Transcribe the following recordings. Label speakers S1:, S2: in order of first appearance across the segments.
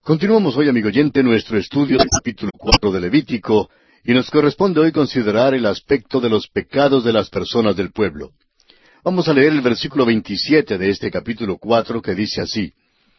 S1: Continuamos hoy, amigo oyente, nuestro estudio del capítulo 4 de Levítico, y nos corresponde hoy considerar el aspecto de los pecados de las personas del pueblo. Vamos a leer el versículo 27 de este capítulo 4, que dice así: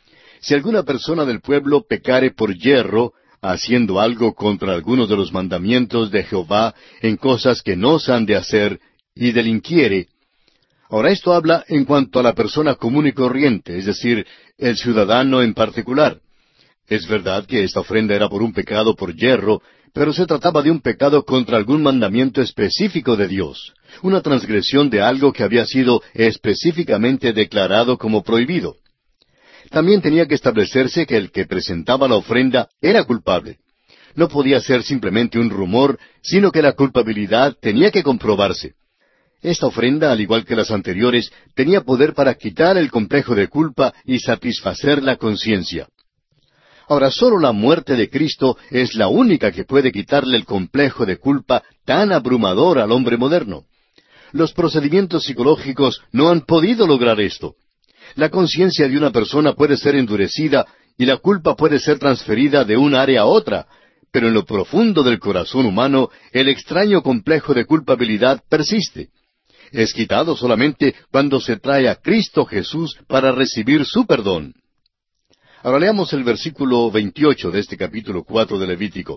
S1: Si alguna persona del pueblo pecare por yerro, haciendo algo contra algunos de los mandamientos de Jehová en cosas que no se han de hacer, y delinquiere. Ahora esto habla en cuanto a la persona común y corriente, es decir, el ciudadano en particular. Es verdad que esta ofrenda era por un pecado por yerro, pero se trataba de un pecado contra algún mandamiento específico de Dios, una transgresión de algo que había sido específicamente declarado como prohibido. También tenía que establecerse que el que presentaba la ofrenda era culpable. No podía ser simplemente un rumor, sino que la culpabilidad tenía que comprobarse. Esta ofrenda, al igual que las anteriores, tenía poder para quitar el complejo de culpa y satisfacer la conciencia. Ahora, solo la muerte de Cristo es la única que puede quitarle el complejo de culpa tan abrumador al hombre moderno. Los procedimientos psicológicos no han podido lograr esto. La conciencia de una persona puede ser endurecida y la culpa puede ser transferida de un área a otra, pero en lo profundo del corazón humano el extraño complejo de culpabilidad persiste. Es quitado solamente cuando se trae a Cristo Jesús para recibir su perdón. Ahora leamos el versículo 28 de este capítulo 4 de Levítico.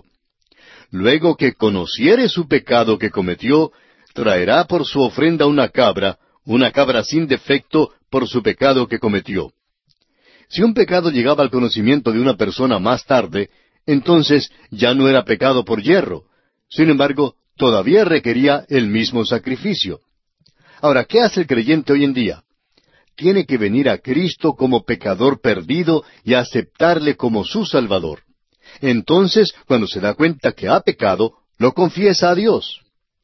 S1: Luego que conociere su pecado que cometió, traerá por su ofrenda una cabra sin defecto por su pecado que cometió. Si un pecado llegaba al conocimiento de una persona más tarde, entonces ya no era pecado por yerro. Sin embargo, todavía requería el mismo sacrificio. Ahora, ¿qué hace el creyente hoy en día? Tiene que venir a Cristo como pecador perdido y aceptarle como su Salvador. Entonces, cuando se da cuenta que ha pecado, lo confiesa a Dios.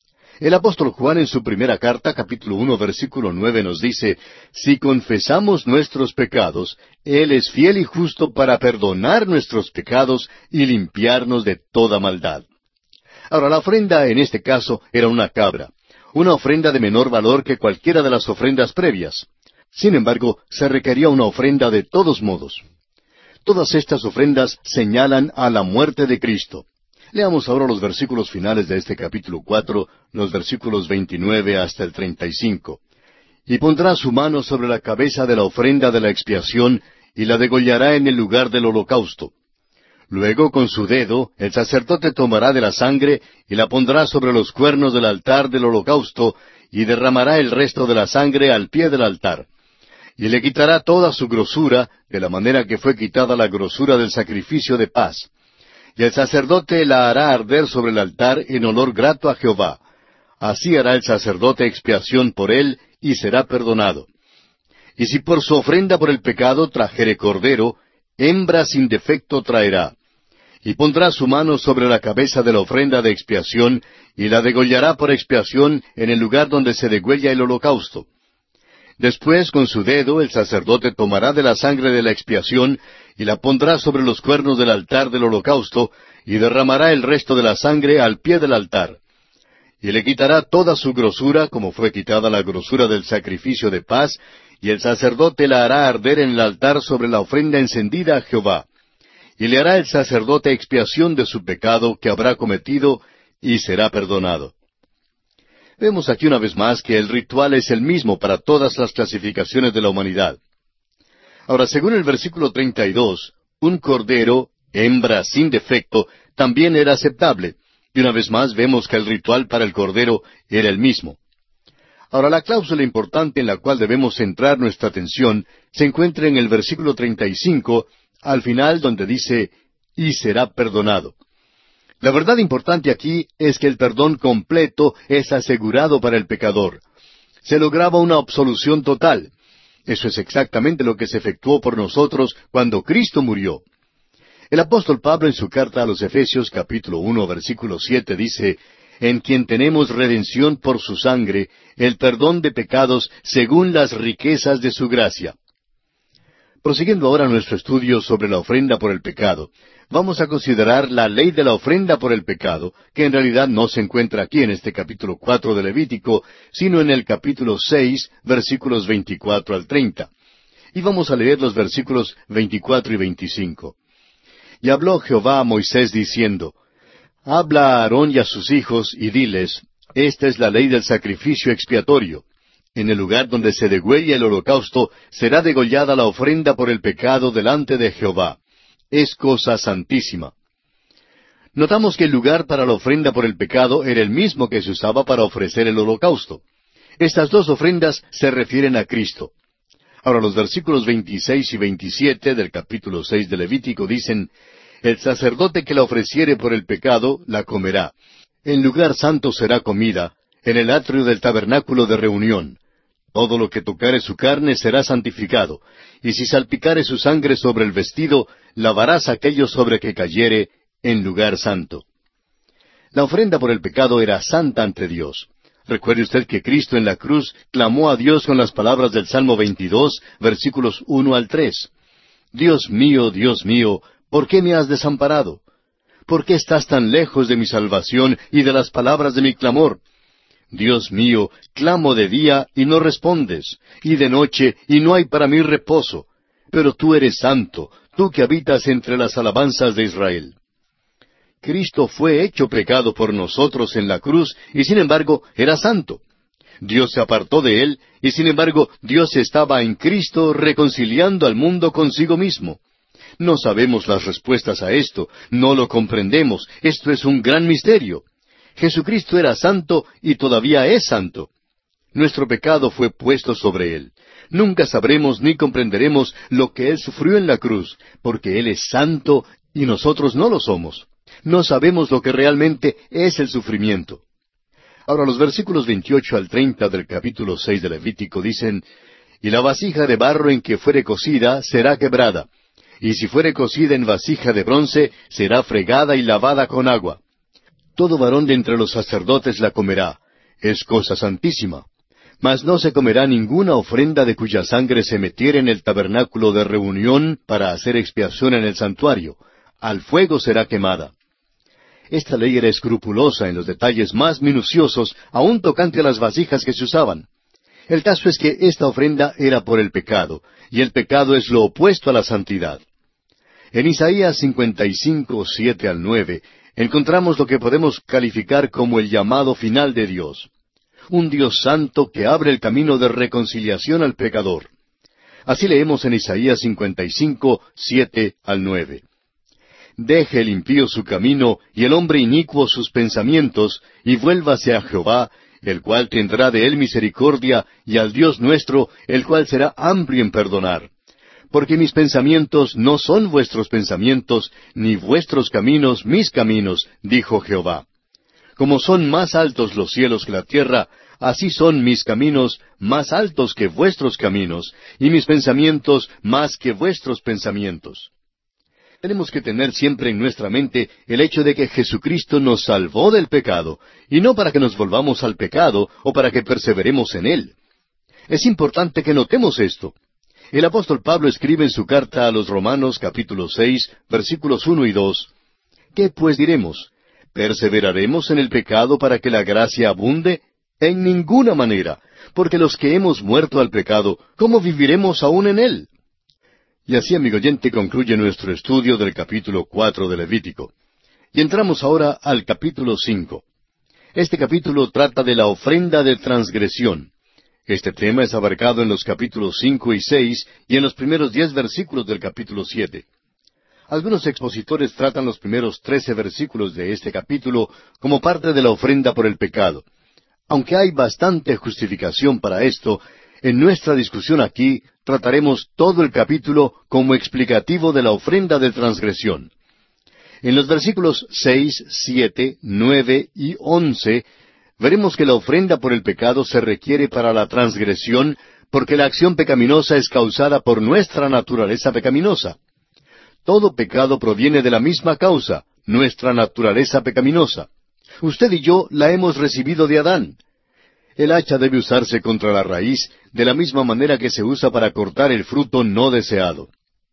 S1: El apóstol Juan en su primera carta, capítulo 1, versículo 9, nos dice: Si confesamos nuestros pecados, Él es fiel y justo para perdonar nuestros pecados y limpiarnos de toda maldad. Ahora, la ofrenda en este caso era una cabra, una ofrenda de menor valor que cualquiera de las ofrendas previas. Sin embargo, se requería una ofrenda de todos modos. Todas estas ofrendas señalan a la muerte de Cristo. Leamos ahora los versículos finales de este capítulo 4, los versículos 29 hasta el 35. Y pondrá su mano sobre la cabeza de la ofrenda de la expiación, y la degollará en el lugar del holocausto. Luego, con su dedo, el sacerdote tomará de la sangre, y la pondrá sobre los cuernos del altar del holocausto, y derramará el resto de la sangre al pie del altar. Y le quitará toda su grosura, de la manera que fue quitada la grosura del sacrificio de paz. Y el sacerdote la hará arder sobre el altar en olor grato a Jehová. Así hará el sacerdote expiación por él, y será perdonado. Y si por su ofrenda por el pecado trajere cordero, hembra sin defecto traerá. Y pondrá su mano sobre la cabeza de la ofrenda de expiación, y la degollará por expiación en el lugar donde se degüella el holocausto. Después, con su dedo, el sacerdote tomará de la sangre de la expiación, y la pondrá sobre los cuernos del altar del holocausto, y derramará el resto de la sangre al pie del altar. Y le quitará toda su grosura, como fue quitada la grosura del sacrificio de paz, y el sacerdote la hará arder en el altar sobre la ofrenda encendida a Jehová. Y le hará el sacerdote expiación de su pecado que habrá cometido, y será perdonado. Vemos aquí una vez más que el ritual es el mismo para todas las clasificaciones de la humanidad. Ahora, según el versículo 32, un cordero, hembra sin defecto, también era aceptable, y una vez más vemos que el ritual para el cordero era el mismo. Ahora, la cláusula importante en la cual debemos centrar nuestra atención se encuentra en el versículo 35, al final donde dice: y será perdonado. La verdad importante aquí es que el perdón completo es asegurado para el pecador. Se lograba una absolución total. Eso es exactamente lo que se efectuó por nosotros cuando Cristo murió. El apóstol Pablo en su carta a los Efesios capítulo 1 versículo 7 dice: en quien tenemos redención por su sangre, el perdón de pecados según las riquezas de su gracia. Prosiguiendo ahora nuestro estudio sobre la ofrenda por el pecado, vamos a considerar la ley de la ofrenda por el pecado, que en realidad no se encuentra aquí en este capítulo 4 de Levítico, sino en el capítulo 6, versículos 24 al 30. Y vamos a leer los versículos 24 y 25. Y habló Jehová a Moisés diciendo, Habla a Aarón y a sus hijos, y diles, Esta es la ley del sacrificio expiatorio. En el lugar donde se degüella el holocausto, será degollada la ofrenda por el pecado delante de Jehová. Es cosa santísima. Notamos que el lugar para la ofrenda por el pecado era el mismo que se usaba para ofrecer el holocausto. Estas dos ofrendas se refieren a Cristo. Ahora los versículos 26 y 27 del capítulo 6 de Levítico dicen, El sacerdote que la ofreciere por el pecado, la comerá. En lugar santo será comida, en el atrio del tabernáculo de reunión. Todo lo que tocare su carne será santificado, y si salpicare su sangre sobre el vestido, lavarás aquello sobre que cayere, en lugar santo. La ofrenda por el pecado era santa ante Dios. Recuerde usted que Cristo en la cruz clamó a Dios con las palabras del Salmo 22, versículos 1 al 3. Dios mío, ¿por qué me has desamparado? ¿Por qué estás tan lejos de mi salvación y de las palabras de mi clamor? Dios mío, clamo de día y no respondes, y de noche y no hay para mí reposo. Pero tú eres santo, tú que habitas entre las alabanzas de Israel. Cristo fue hecho pecado por nosotros en la cruz, y sin embargo era santo. Dios se apartó de él, y sin embargo Dios estaba en Cristo reconciliando al mundo consigo mismo. No sabemos las respuestas a esto, no lo comprendemos, esto es un gran misterio. Jesucristo era santo y todavía es santo. Nuestro pecado fue puesto sobre él. Nunca sabremos ni comprenderemos lo que él sufrió en la cruz, porque él es santo y nosotros no lo somos. No sabemos lo que realmente es el sufrimiento. Ahora los versículos 28 al 30 del capítulo 6 de Levítico dicen, Y la vasija de barro en que fuere cocida será quebrada, y si fuere cocida en vasija de bronce, será fregada y lavada con agua. Todo varón de entre los sacerdotes la comerá, es cosa santísima. Mas no se comerá ninguna ofrenda de cuya sangre se metiere en el tabernáculo de reunión para hacer expiación en el santuario, al fuego será quemada. Esta ley era escrupulosa en los detalles más minuciosos, aun tocante a las vasijas que se usaban. El caso es que esta ofrenda era por el pecado, y el pecado es lo opuesto a la santidad. En Isaías 55, 7 al 9, encontramos lo que podemos calificar como el llamado final de Dios. Un Dios santo que abre el camino de reconciliación al pecador. Así leemos en Isaías 55, 7 al 9. Deje el impío su camino, y el hombre inicuo sus pensamientos, y vuélvase a Jehová, el cual tendrá de él misericordia, y al Dios nuestro, el cual será amplio en perdonar. Porque mis pensamientos no son vuestros pensamientos, ni vuestros caminos mis caminos, dijo Jehová. Como son más altos los cielos que la tierra, así son mis caminos más altos que vuestros caminos, y mis pensamientos más que vuestros pensamientos. Tenemos que tener siempre en nuestra mente el hecho de que Jesucristo nos salvó del pecado, y no para que nos volvamos al pecado o para que perseveremos en él. Es importante que notemos esto. El apóstol Pablo escribe en su carta a los Romanos capítulo 6, versículos 1 y 2, ¿Qué pues diremos? ¿Perseveraremos en el pecado para que la gracia abunde? En ninguna manera, porque los que hemos muerto al pecado, ¿cómo viviremos aún en él? Y así, amigo oyente, concluye nuestro estudio del capítulo 4 de Levítico. Y entramos ahora al capítulo 5. Este capítulo trata de la ofrenda de transgresión. Este tema es abarcado en los capítulos 5 y 6 y en los primeros 10 versículos del capítulo 7. Algunos expositores tratan los primeros 13 versículos de este capítulo como parte de la ofrenda por el pecado. Aunque hay bastante justificación para esto, en nuestra discusión aquí trataremos todo el capítulo como explicativo de la ofrenda de transgresión. En los versículos 6, 7, 9 y 11 veremos que la ofrenda por el pecado se requiere para la transgresión porque la acción pecaminosa es causada por nuestra naturaleza pecaminosa. Todo pecado proviene de la misma causa, nuestra naturaleza pecaminosa. Usted y yo la hemos recibido de Adán. El hacha debe usarse contra la raíz, de la misma manera que se usa para cortar el fruto no deseado.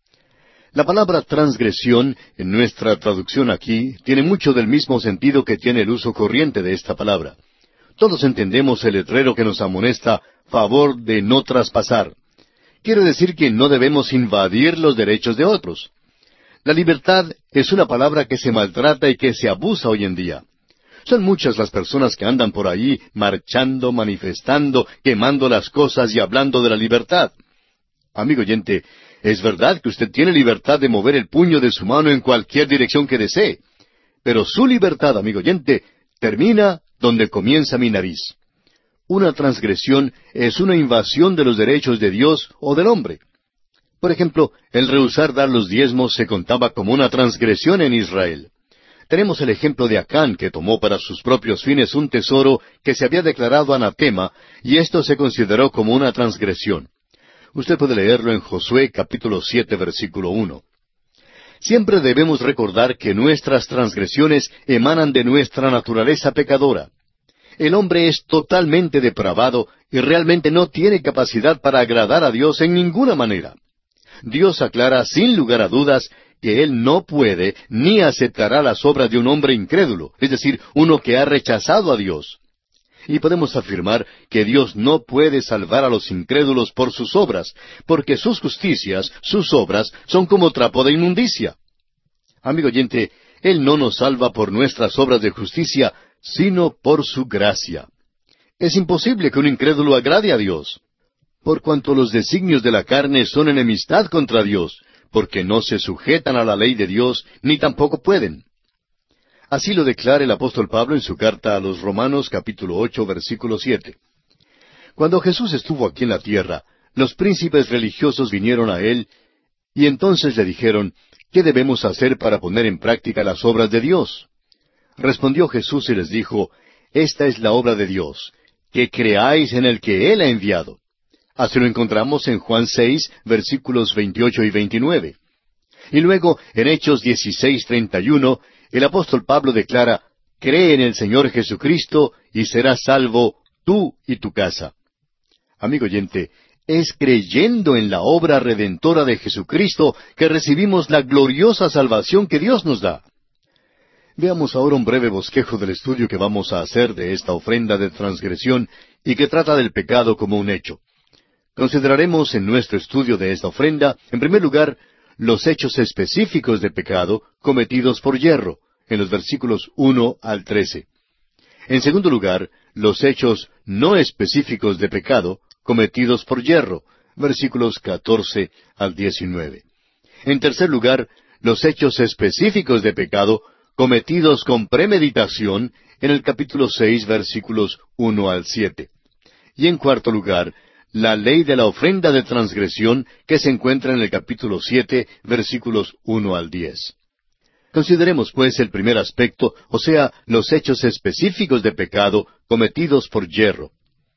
S1: La palabra transgresión, en nuestra traducción aquí, tiene mucho del mismo sentido que tiene el uso corriente de esta palabra. Todos entendemos el letrero que nos amonesta, favor de no traspasar. Quiere decir que no debemos invadir los derechos de otros. La libertad es una palabra que se maltrata y que se abusa hoy en día. Son muchas las personas que andan por ahí marchando, manifestando, quemando las cosas y hablando de la libertad. Amigo oyente, es verdad que usted tiene libertad de mover el puño de su mano en cualquier dirección que desee, pero su libertad, amigo oyente, termina donde comienza mi nariz. Una transgresión es una invasión de los derechos de Dios o del hombre. Por ejemplo, el rehusar dar los diezmos se contaba como una transgresión en Israel. Tenemos el ejemplo de Acán, que tomó para sus propios fines un tesoro que se había declarado anatema, y esto se consideró como una transgresión. Usted puede leerlo en Josué capítulo 7, versículo 1. Siempre debemos recordar que nuestras transgresiones emanan de nuestra naturaleza pecadora. El hombre es totalmente depravado y realmente no tiene capacidad para agradar a Dios en ninguna manera. Dios aclara sin lugar a dudas que Él no puede ni aceptará las obras de un hombre incrédulo, es decir, uno que ha rechazado a Dios. Y podemos afirmar que Dios no puede salvar a los incrédulos por sus obras, porque sus justicias, sus obras, son como trapo de inmundicia. Amigo oyente, Él no nos salva por nuestras obras de justicia, sino por su gracia. Es imposible que un incrédulo agrade a Dios, por cuanto los designios de la carne son enemistad contra Dios, porque no se sujetan a la ley de Dios, ni tampoco pueden. Así lo declara el apóstol Pablo en su carta a los Romanos capítulo 8, versículo 7. Cuando Jesús estuvo aquí en la tierra, los príncipes religiosos vinieron a Él, y entonces le dijeron, ¿qué debemos hacer para poner en práctica las obras de Dios? Respondió Jesús y les dijo, esta es la obra de Dios, que creáis en el que Él ha enviado. Así lo encontramos en Juan 6, versículos 28 y 29. Y luego, en Hechos 16, 31, el apóstol Pablo declara, cree en el Señor Jesucristo y serás salvo tú y tu casa. Amigo oyente, es creyendo en la obra redentora de Jesucristo que recibimos la gloriosa salvación que Dios nos da. Veamos ahora un breve bosquejo del estudio que vamos a hacer de esta ofrenda de transgresión y que trata del pecado como un hecho. Consideraremos en nuestro estudio de esta ofrenda, en primer lugar, los hechos específicos de pecado cometidos por yerro, en los versículos 1 al 13. En segundo lugar, los hechos no específicos de pecado cometidos por yerro, versículos 14 al 19. En tercer lugar, los hechos específicos de pecado cometidos con premeditación, en el capítulo 6, versículos 1 al 7. Y en cuarto lugar, la ley de la ofrenda de transgresión que se encuentra en el capítulo 7, versículos 1 al 10. Consideremos pues el primer aspecto, o sea, los hechos específicos de pecado cometidos por yerro.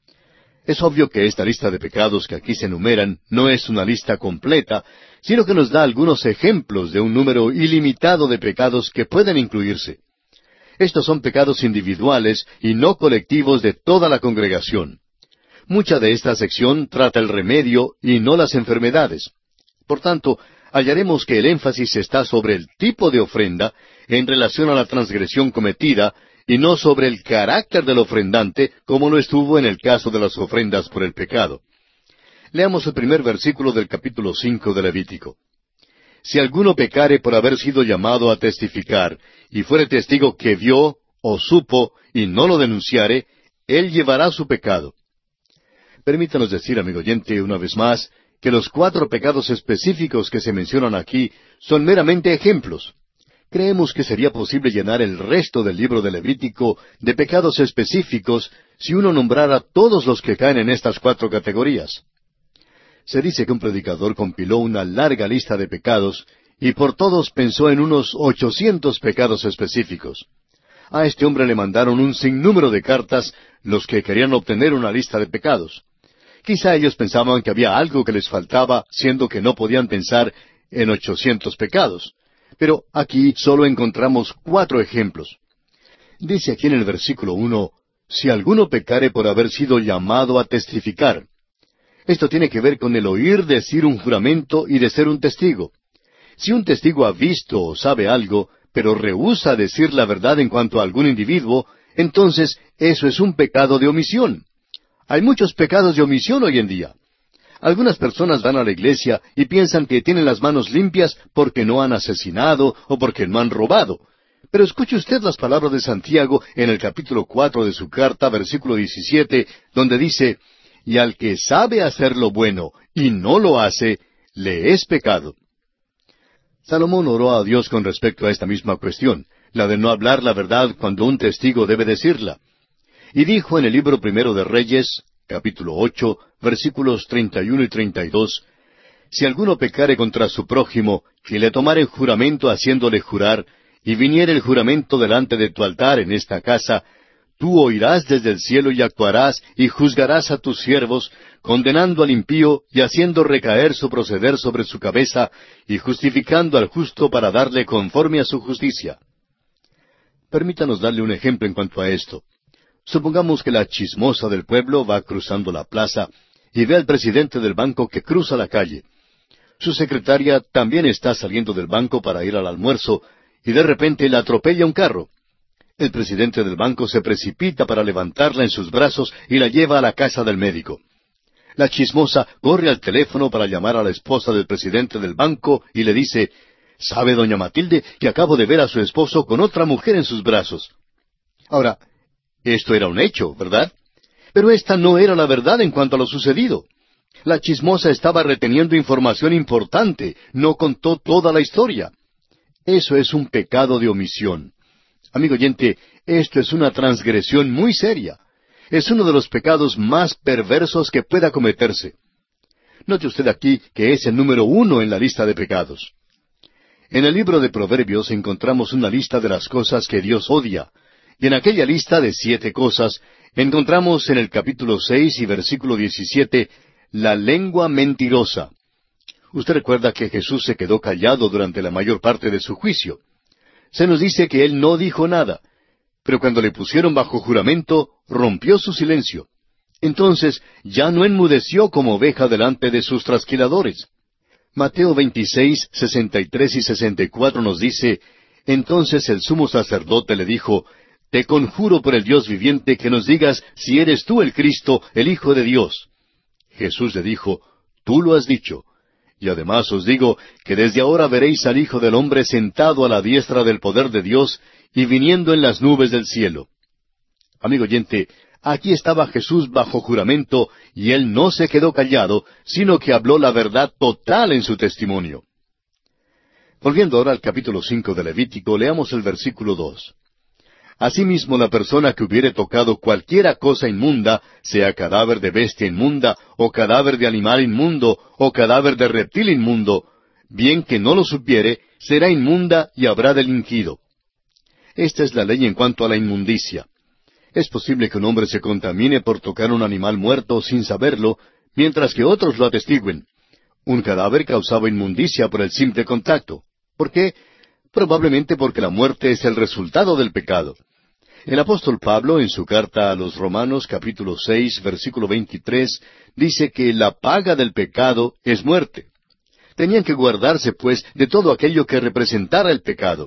S1: Es obvio que esta lista de pecados que aquí se enumeran no es una lista completa, sino que nos da algunos ejemplos de un número ilimitado de pecados que pueden incluirse. Estos son pecados individuales y no colectivos de toda la congregación. Mucha de esta sección trata el remedio y no las enfermedades. Por tanto, hallaremos que el énfasis está sobre el tipo de ofrenda en relación a la transgresión cometida y no sobre el carácter del ofrendante como lo estuvo en el caso de las ofrendas por el pecado. Leamos el primer versículo del capítulo 5 de Levítico. Si alguno pecare por haber sido llamado a testificar y fuere testigo que vio o supo y no lo denunciare, él llevará su pecado. Permítanos decir, amigo oyente, una vez más, que los 4 pecados específicos que se mencionan aquí son meramente ejemplos. Creemos que sería posible llenar el resto del libro de Levítico de pecados específicos si uno nombrara todos los que caen en estas 4 categorías. Se dice que un predicador compiló una larga lista de pecados y por todos pensó en unos 800 pecados específicos. A este hombre le mandaron un sinnúmero de cartas los que querían obtener una lista de pecados. Quizá ellos pensaban que había algo que les faltaba, siendo que no podían pensar en 800 pecados. Pero aquí solo encontramos 4 ejemplos. Dice aquí en el versículo 1, si alguno pecare por haber sido llamado a testificar. Esto tiene que ver con el oír decir un juramento y de ser un testigo. Si un testigo ha visto o sabe algo, pero rehúsa decir la verdad en cuanto a algún individuo, entonces eso es un pecado de omisión. Hay muchos pecados de omisión hoy en día. Algunas personas van a la iglesia y piensan que tienen las manos limpias porque no han asesinado o porque no han robado. Pero escuche usted las palabras de Santiago en el capítulo 4 de su carta, versículo 17, donde dice, «Y al que sabe hacer lo bueno y no lo hace, le es pecado». Salomón oró a Dios con respecto a esta misma cuestión, la de no hablar la verdad cuando un testigo debe decirla. Y dijo en el libro primero de Reyes, capítulo 8, versículos 31 y 32, «Si alguno pecare contra su prójimo, y le tomare juramento haciéndole jurar, y viniere el juramento delante de tu altar en esta casa, tú oirás desde el cielo y actuarás, y juzgarás a tus siervos, condenando al impío y haciendo recaer su proceder sobre su cabeza, y justificando al justo para darle conforme a su justicia». Permítanos darle un ejemplo en cuanto a esto. Supongamos que la chismosa del pueblo va cruzando la plaza y ve al presidente del banco que cruza la calle. Su secretaria también está saliendo del banco para ir al almuerzo, y de repente la atropella un carro. El presidente del banco se precipita para levantarla en sus brazos y la lleva a la casa del médico. La chismosa corre al teléfono para llamar a la esposa del presidente del banco y le dice, «¿Sabe, doña Matilde, que acabo de ver a su esposo con otra mujer en sus brazos?» Ahora, esto era un hecho, ¿verdad? Pero esta no era la verdad en cuanto a lo sucedido. La chismosa estaba reteniendo información importante, no contó toda la historia. Eso es un pecado de omisión. Amigo oyente, esto es una transgresión muy seria. Es uno de los pecados más perversos que pueda cometerse. Note usted aquí que es el número 1 en la lista de pecados. En el libro de Proverbios encontramos una lista de las cosas que Dios odia. Y en aquella lista de 7 cosas, encontramos en el capítulo 6 y versículo 17, la lengua mentirosa. Usted recuerda que Jesús se quedó callado durante la mayor parte de su juicio. Se nos dice que Él no dijo nada, pero cuando le pusieron bajo juramento, rompió su silencio. Entonces ya no enmudeció como oveja delante de sus trasquiladores. Mateo 26, 63 y 64 nos dice, «Entonces el sumo sacerdote le dijo, Te conjuro por el Dios viviente que nos digas si eres tú el Cristo, el Hijo de Dios». Jesús le dijo, «Tú lo has dicho. Y además os digo que desde ahora veréis al Hijo del Hombre sentado a la diestra del poder de Dios y viniendo en las nubes del cielo». Amigo oyente, aquí estaba Jesús bajo juramento y Él no se quedó callado, sino que habló la verdad total en su testimonio. Volviendo ahora al capítulo 5 de Levítico, leamos el versículo 2. «Asimismo la persona que hubiere tocado cualquiera cosa inmunda, sea cadáver de bestia inmunda, o cadáver de animal inmundo, o cadáver de reptil inmundo, bien que no lo supiere, será inmunda y habrá delinquido». Esta es la ley en cuanto a la inmundicia. Es posible que un hombre se contamine por tocar un animal muerto sin saberlo, mientras que otros lo atestiguen. Un cadáver causaba inmundicia por el simple contacto. ¿Por qué? Probablemente porque la muerte es el resultado del pecado. El apóstol Pablo, en su carta a los Romanos, capítulo 6, versículo 23, dice que la paga del pecado es muerte. Tenían que guardarse, pues, de todo aquello que representara el pecado.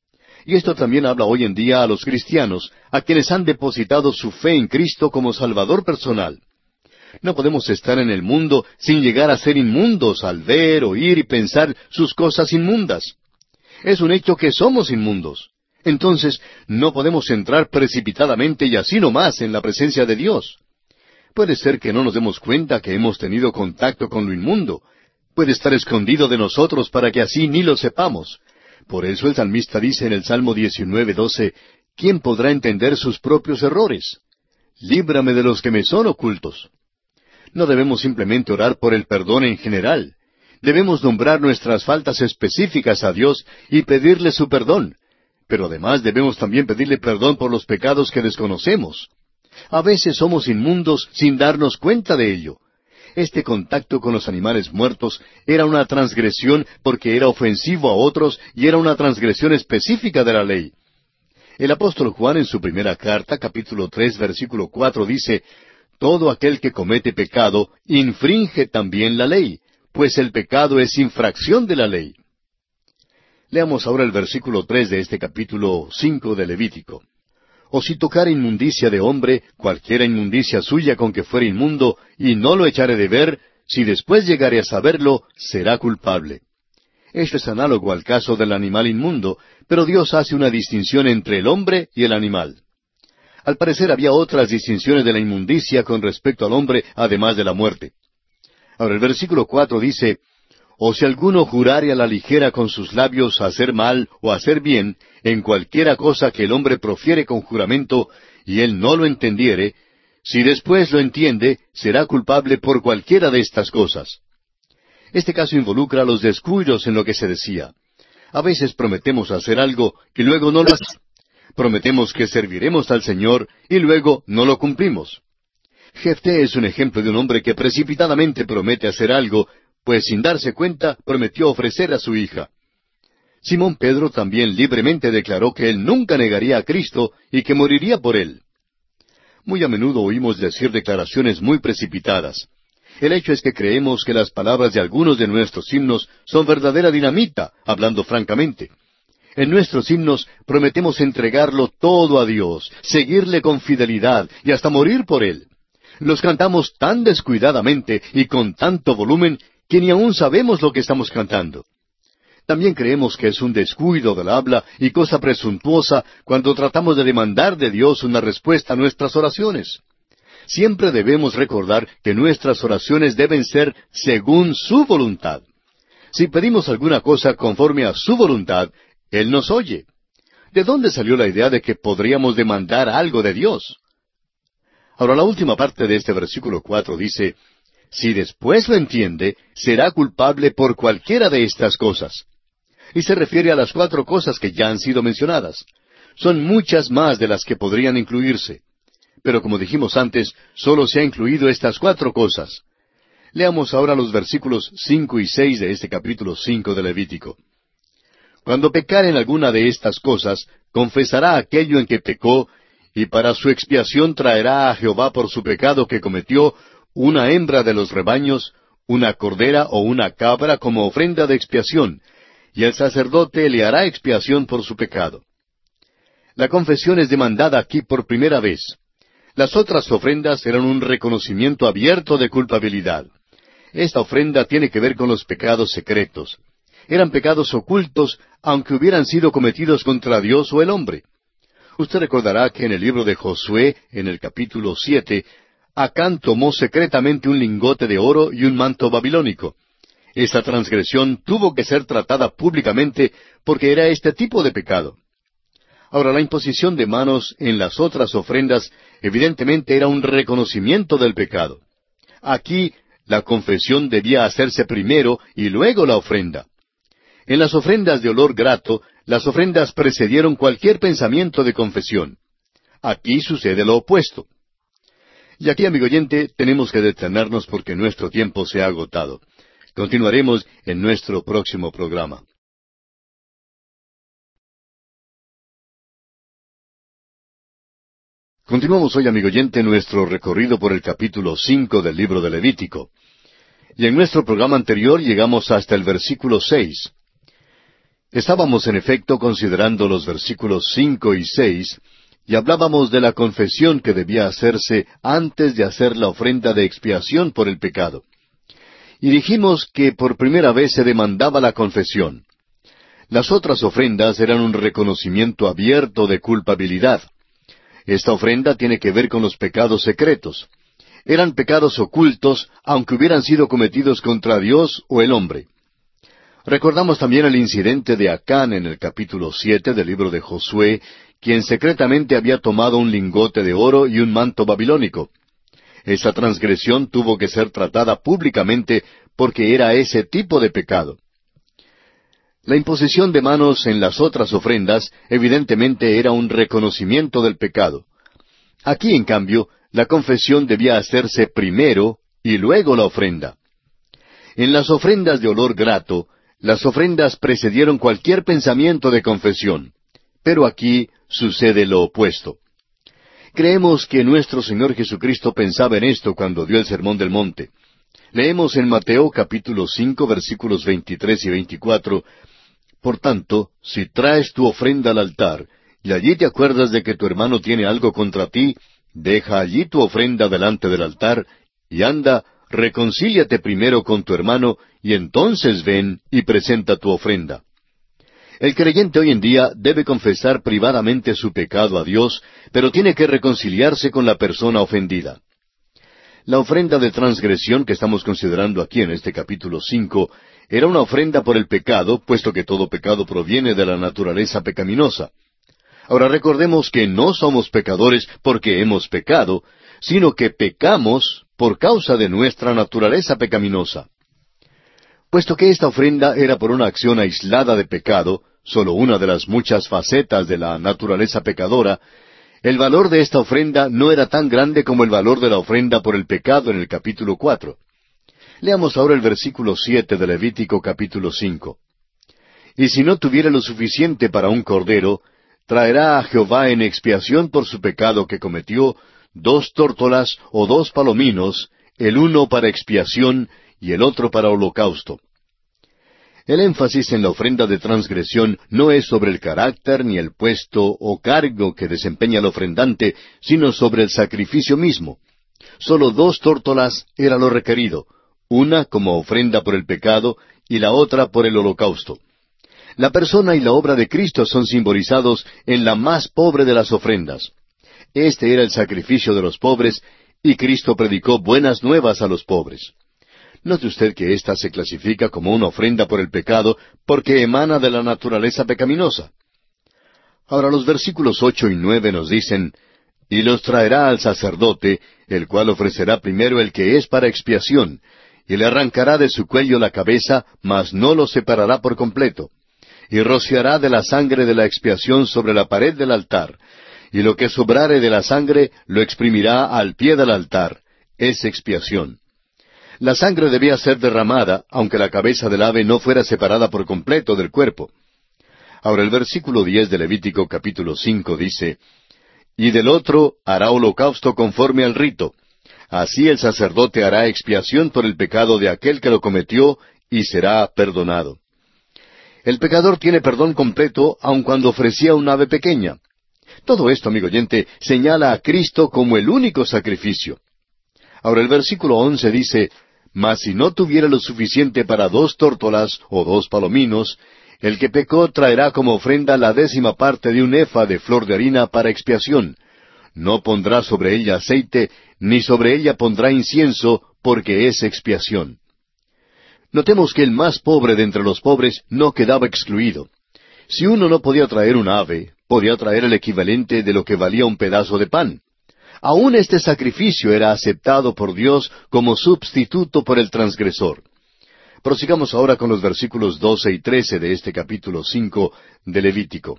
S1: Y esto también habla hoy en día a los cristianos, a quienes han depositado su fe en Cristo como Salvador personal. No podemos estar en el mundo sin llegar a ser inmundos al ver, oír y pensar sus cosas inmundas. Es un hecho que somos inmundos. Entonces, no podemos entrar precipitadamente y así nomás en la presencia de Dios. Puede ser que no nos demos cuenta que hemos tenido contacto con lo inmundo. Puede estar escondido de nosotros para que así ni lo sepamos. Por eso el salmista dice en el Salmo 19:12, ¿quién podrá entender sus propios errores? Líbrame de los que me son ocultos. No debemos simplemente orar por el perdón en general. Debemos nombrar nuestras faltas específicas a Dios y pedirle su perdón. Pero además debemos también pedirle perdón por los pecados que desconocemos. A veces somos inmundos sin darnos cuenta de ello. Este contacto con los animales muertos era una transgresión porque era ofensivo a otros y era una transgresión específica de la ley. El apóstol Juan en su primera carta, capítulo 3, versículo 4, dice, «Todo aquel que comete pecado infringe también la ley, pues el pecado es infracción de la ley». Leamos ahora el versículo 3 de este capítulo 5 de Levítico. «O si tocare inmundicia de hombre, cualquiera inmundicia suya con que fuere inmundo, y no lo echare de ver, si después llegare a saberlo, será culpable. Esto es análogo al caso del animal inmundo, pero Dios hace una distinción entre el hombre y el animal. Al parecer había otras distinciones de la inmundicia con respecto al hombre, además de la muerte. Ahora el versículo 4 dice, «O si alguno jurare a la ligera con sus labios hacer mal o hacer bien, en cualquiera cosa que el hombre profiere con juramento, y él no lo entendiere, si después lo entiende, será culpable por cualquiera de estas cosas». Este caso involucra los descuidos en lo que se decía. A veces prometemos hacer algo y luego no lo hacemos. Prometemos que serviremos al Señor y luego no lo cumplimos. Jefté es un ejemplo de un hombre que precipitadamente promete hacer algo, pues sin darse cuenta prometió ofrecer a su hija. Simón Pedro también libremente declaró que él nunca negaría a Cristo y que moriría por él. Muy a menudo oímos decir declaraciones muy precipitadas. El hecho es que creemos que las palabras de algunos de nuestros himnos son verdadera dinamita, hablando francamente. En nuestros himnos prometemos entregarlo todo a Dios, seguirle con fidelidad y hasta morir por Él. Los cantamos tan descuidadamente y con tanto volumen que ni aún sabemos lo que estamos cantando. También creemos que es un descuido del habla y cosa presuntuosa cuando tratamos de demandar de Dios una respuesta a nuestras oraciones. Siempre debemos recordar que nuestras oraciones deben ser según su voluntad. Si pedimos alguna cosa conforme a su voluntad, Él nos oye. ¿De dónde salió la idea de que podríamos demandar algo de Dios? Ahora, la última parte de este versículo 4 dice, «Si después lo entiende, será culpable por cualquiera de estas cosas». Y se refiere a las 4 cosas que ya han sido mencionadas. Son muchas más de las que podrían incluirse. Pero como dijimos antes, solo se ha incluido estas 4 cosas. Leamos ahora los versículos 5 y 6 de este capítulo 5 de Levítico. «Cuando pecare en alguna de estas cosas, confesará aquello en que pecó, y para su expiación traerá a Jehová por su pecado que cometió una hembra de los rebaños, una cordera o una cabra como ofrenda de expiación, y el sacerdote le hará expiación por su pecado». La confesión es demandada aquí por primera vez. Las otras ofrendas eran un reconocimiento abierto de culpabilidad. Esta ofrenda tiene que ver con los pecados secretos. Eran pecados ocultos, aunque hubieran sido cometidos contra Dios o el hombre. Usted recordará que en el libro de Josué, en el capítulo 7, Acán tomó secretamente un lingote de oro y un manto babilónico. Esa transgresión tuvo que ser tratada públicamente porque era este tipo de pecado. Ahora, la imposición de manos en las otras ofrendas evidentemente era un reconocimiento del pecado. Aquí, la confesión debía hacerse primero y luego la ofrenda. En las ofrendas de olor grato, las ofrendas precedieron cualquier pensamiento de confesión. Aquí sucede lo opuesto. Y aquí, amigo oyente, tenemos que detenernos porque nuestro tiempo se ha agotado. Continuaremos en nuestro próximo programa. Continuamos hoy, amigo oyente, nuestro recorrido por el capítulo 5 del libro de Levítico. Y en nuestro programa anterior llegamos hasta el versículo 6. Estábamos, en efecto, considerando los versículos 5 y 6, y hablábamos de la confesión que debía hacerse antes de hacer la ofrenda de expiación por el pecado. Y dijimos que por primera vez se demandaba la confesión. Las otras ofrendas eran un reconocimiento abierto de culpabilidad. Esta ofrenda tiene que ver con los pecados secretos. Eran pecados ocultos, aunque hubieran sido cometidos contra Dios o el hombre. Recordamos también el incidente de Acán en el capítulo 7 del libro de Josué, quien secretamente había tomado un lingote de oro y un manto babilónico. Esa transgresión tuvo que ser tratada públicamente porque era ese tipo de pecado. La imposición de manos en las otras ofrendas evidentemente era un reconocimiento del pecado. Aquí, en cambio, la confesión debía hacerse primero y luego la ofrenda. En las ofrendas de olor grato, las ofrendas precedieron cualquier pensamiento de confesión. Pero aquí sucede lo opuesto. Creemos que nuestro Señor Jesucristo pensaba en esto cuando dio el Sermón del Monte. Leemos en Mateo capítulo 5 versículos 23 y 24, «Por tanto, si traes tu ofrenda al altar, y allí te acuerdas de que tu hermano tiene algo contra ti, deja allí tu ofrenda delante del altar, y anda, reconcíliate primero con tu hermano, y entonces ven y presenta tu ofrenda. El creyente hoy en día debe confesar privadamente su pecado a Dios, pero tiene que reconciliarse con la persona ofendida. La ofrenda de transgresión que estamos considerando aquí en este capítulo 5 era una ofrenda por el pecado, puesto que todo pecado proviene de la naturaleza pecaminosa. Ahora recordemos que no somos pecadores porque hemos pecado, sino que pecamos por causa de nuestra naturaleza pecaminosa. Puesto que esta ofrenda era por una acción aislada de pecado, solo una de las muchas facetas de la naturaleza pecadora, el valor de esta ofrenda no era tan grande como el valor de la ofrenda por el pecado en el capítulo 4. Leamos ahora el versículo 7 de Levítico capítulo 5. Y si no tuviera lo suficiente para un cordero, traerá a Jehová en expiación por su pecado que cometió 2 tórtolas o 2 palominos, el uno para expiación y el otro para holocausto. El énfasis en la ofrenda de transgresión no es sobre el carácter ni el puesto o cargo que desempeña el ofrendante, sino sobre el sacrificio mismo. Solo 2 tórtolas era lo requerido, una como ofrenda por el pecado y la otra por el holocausto. La persona y la obra de Cristo son simbolizados en la más pobre de las ofrendas. Este era el sacrificio de los pobres, y Cristo predicó buenas nuevas a los pobres. Note usted que ésta se clasifica como una ofrenda por el pecado porque emana de la naturaleza pecaminosa. Ahora los versículos 8 y 9 nos dicen, y los traerá al sacerdote, el cual ofrecerá primero el que es para expiación, y le arrancará de su cuello la cabeza, mas no lo separará por completo, y rociará de la sangre de la expiación sobre la pared del altar, y lo que sobrare de la sangre lo exprimirá al pie del altar, es expiación. La sangre debía ser derramada, aunque la cabeza del ave no fuera separada por completo del cuerpo. Ahora el versículo 10 de Levítico capítulo 5 dice, y del otro hará holocausto conforme al rito. Así el sacerdote hará expiación por el pecado de aquel que lo cometió, y será perdonado. El pecador tiene perdón completo aun cuando ofrecía un ave pequeña. Todo esto, amigo oyente, señala a Cristo como el único sacrificio. Ahora el versículo 11 dice, mas si no tuviera lo suficiente para 2 tórtolas o 2 palominos, el que pecó traerá como ofrenda la 10ª parte de un efa de flor de harina para expiación. No pondrá sobre ella aceite, ni sobre ella pondrá incienso, porque es expiación. Notemos que el más pobre de entre los pobres no quedaba excluido. Si uno no podía traer un ave, podía traer el equivalente de lo que valía un pedazo de pan. Aún este sacrificio era aceptado por Dios como sustituto por el transgresor. Prosigamos ahora con los versículos 12 y 13 de este capítulo 5 de Levítico.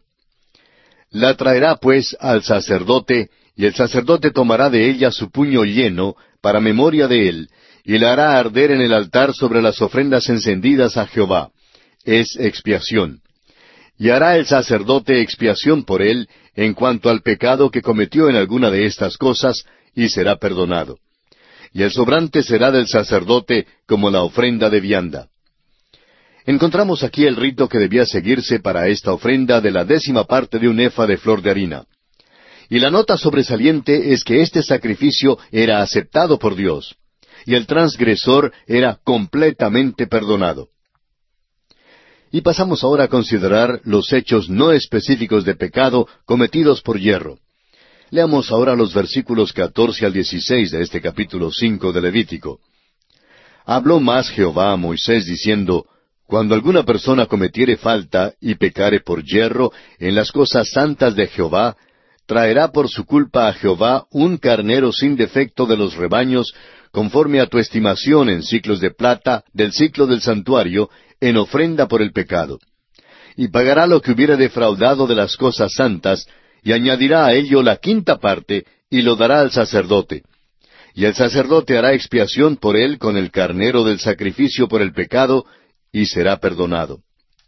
S1: La traerá pues al sacerdote, y el sacerdote tomará de ella su puño lleno, para memoria de él, y la hará arder en el altar sobre las ofrendas encendidas a Jehová. Es expiación. Y hará el sacerdote expiación por él en cuanto al pecado que cometió en alguna de estas cosas, y será perdonado. Y el sobrante será del sacerdote como la ofrenda de vianda. Encontramos aquí el rito que debía seguirse para esta ofrenda de la 10ª parte de un efa de flor de harina. Y la nota sobresaliente es que este sacrificio era aceptado por Dios, y el transgresor era completamente perdonado. Y pasamos ahora a considerar los hechos no específicos de pecado cometidos por yerro. Leamos ahora los versículos 14 al 16 de este capítulo 5 de Levítico. Habló más Jehová a Moisés diciendo, cuando alguna persona cometiere falta y pecare por yerro en las cosas santas de Jehová, traerá por su culpa a Jehová un carnero sin defecto de los rebaños, conforme a tu estimación en siclos de plata del siclo del santuario, en ofrenda por el pecado. Y pagará lo que hubiere defraudado de las cosas santas, y añadirá a ello la 5ª parte, y lo dará al sacerdote. Y el sacerdote hará expiación por él con el carnero del sacrificio por el pecado, y será perdonado.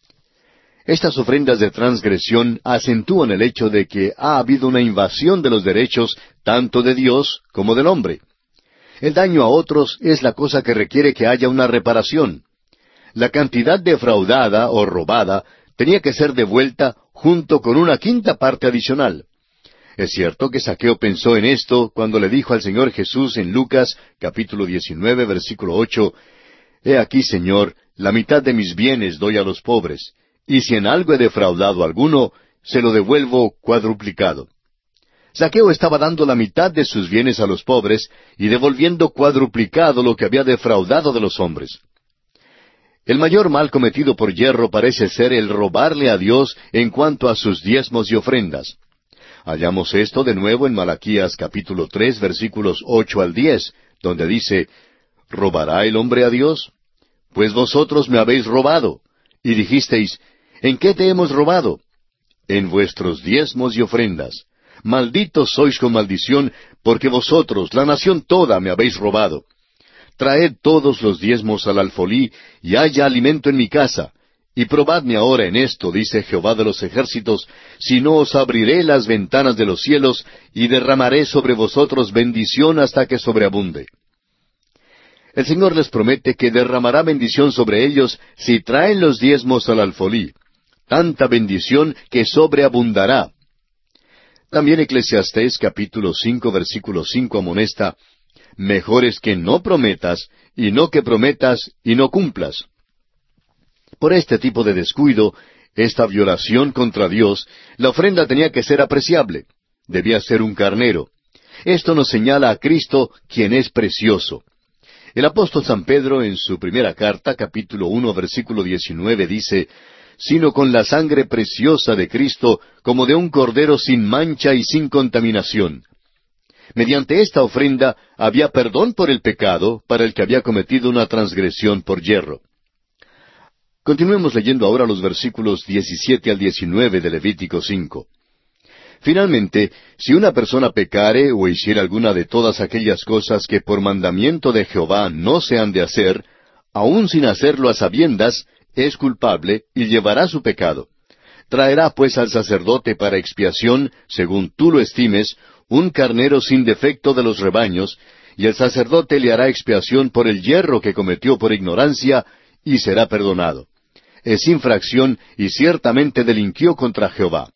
S1: Estas ofrendas de transgresión acentúan el hecho de que ha habido una invasión de los derechos tanto de Dios como del hombre. El daño a otros es la cosa que requiere que haya una reparación. La cantidad defraudada o robada tenía que ser devuelta junto con una 5ª parte adicional. Es cierto que Zaqueo pensó en esto cuando le dijo al Señor Jesús en Lucas, capítulo 19, versículo 8, «He aquí, Señor, la mitad de mis bienes doy a los pobres, y si en algo he defraudado a alguno, se lo devuelvo cuadruplicado». Zaqueo estaba dando la mitad de sus bienes a los pobres y devolviendo cuadruplicado lo que había defraudado de los hombres. El mayor mal cometido por yerro parece ser el robarle a Dios en cuanto a sus diezmos y ofrendas. Hallamos esto de nuevo en Malaquías capítulo 3, versículos 8 al 10, donde dice, ¿robará el hombre a Dios? Pues vosotros me habéis robado. Y dijisteis, ¿en qué te hemos robado? En vuestros diezmos y ofrendas. Malditos sois con maldición, porque vosotros, la nación toda, me habéis robado. Traed todos los diezmos al alfolí, y haya alimento en mi casa. Y probadme ahora en esto, dice Jehová de los ejércitos, si no os abriré las ventanas de los cielos, y derramaré sobre vosotros bendición hasta que sobreabunde. El Señor les promete que derramará bendición sobre ellos si traen los diezmos al alfolí. Tanta bendición que sobreabundará. También Eclesiastés capítulo 5, versículo 5 amonesta, «Mejor es que no prometas, y no que prometas y no cumplas». Por este tipo de descuido, esta violación contra Dios, la ofrenda tenía que ser apreciable. Debía ser un carnero. Esto nos señala a Cristo, quien es precioso. El apóstol San Pedro, en su primera carta, capítulo 1, versículo 19, dice, «Sino con la sangre preciosa de Cristo, como de un cordero sin mancha y sin contaminación». Mediante esta ofrenda había perdón por el pecado para el que había cometido una transgresión por yerro. Continuemos leyendo ahora los versículos 17 al 19 de Levítico 5. Finalmente, si una persona pecare o hiciera alguna de todas aquellas cosas que por mandamiento de Jehová no se han de hacer, aun sin hacerlo a sabiendas, es culpable y llevará su pecado. Traerá pues al sacerdote para expiación, según tú lo estimes, un carnero sin defecto de los rebaños, y el sacerdote le hará expiación por el yerro que cometió por ignorancia, y será perdonado. Es infracción y ciertamente delinquió contra Jehová.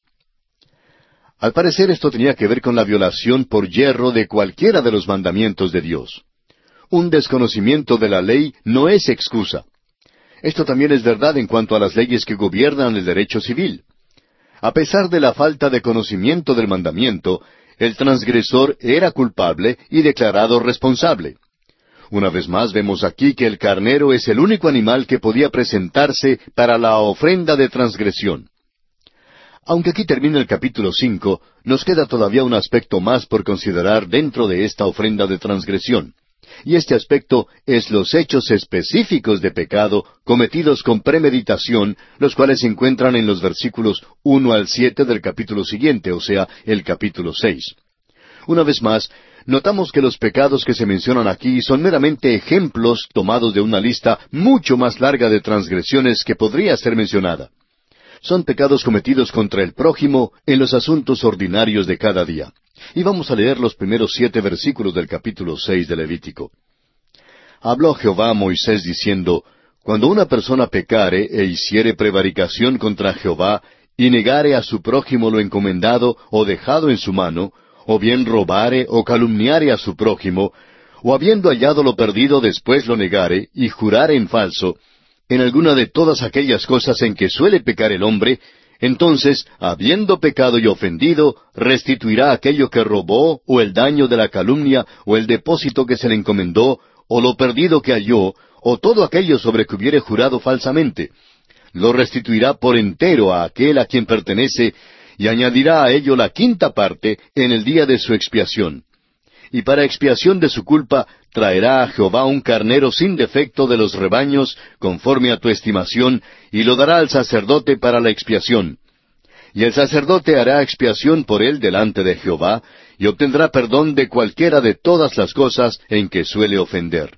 S1: Al parecer esto tenía que ver con la violación por yerro de cualquiera de los mandamientos de Dios. Un desconocimiento de la ley no es excusa. Esto también es verdad en cuanto a las leyes que gobiernan el derecho civil. A pesar de la falta de conocimiento del mandamiento, el transgresor era culpable y declarado responsable. Una vez más vemos aquí que el carnero es el único animal que podía presentarse para la ofrenda de transgresión. Aunque aquí termina el capítulo 5, nos queda todavía un aspecto más por considerar dentro de esta ofrenda de transgresión. Y este aspecto es los hechos específicos de pecado cometidos con premeditación, los cuales se encuentran en los versículos 1 al 7 del capítulo siguiente, o sea, el capítulo 6. Una vez más, notamos que los pecados que se mencionan aquí son meramente ejemplos tomados de una lista mucho más larga de transgresiones que podría ser mencionada. Son pecados cometidos contra el prójimo en los asuntos ordinarios de cada día. Y vamos a leer los primeros 7 versículos del capítulo 6 de Levítico. Habló Jehová a Moisés diciendo, Cuando una persona pecare e hiciere prevaricación contra Jehová, y negare a su prójimo lo encomendado o dejado en su mano, o bien robare o calumniare a su prójimo, o habiendo hallado lo perdido después lo negare, y jurare en falso, en alguna de todas aquellas cosas en que suele pecar el hombre, entonces, habiendo pecado y ofendido, restituirá aquello que robó, o el daño de la calumnia, o el depósito que se le encomendó, o lo perdido que halló, o todo aquello sobre que hubiere jurado falsamente. Lo restituirá por entero a aquel a quien pertenece, y añadirá a ello la quinta parte en el día de su expiación. Y para expiación de su culpa traerá a Jehová un carnero sin defecto de los rebaños, conforme a tu estimación, y lo dará al sacerdote para la expiación. Y el sacerdote hará expiación por él delante de Jehová, y obtendrá perdón de cualquiera de todas las cosas en que suele ofender.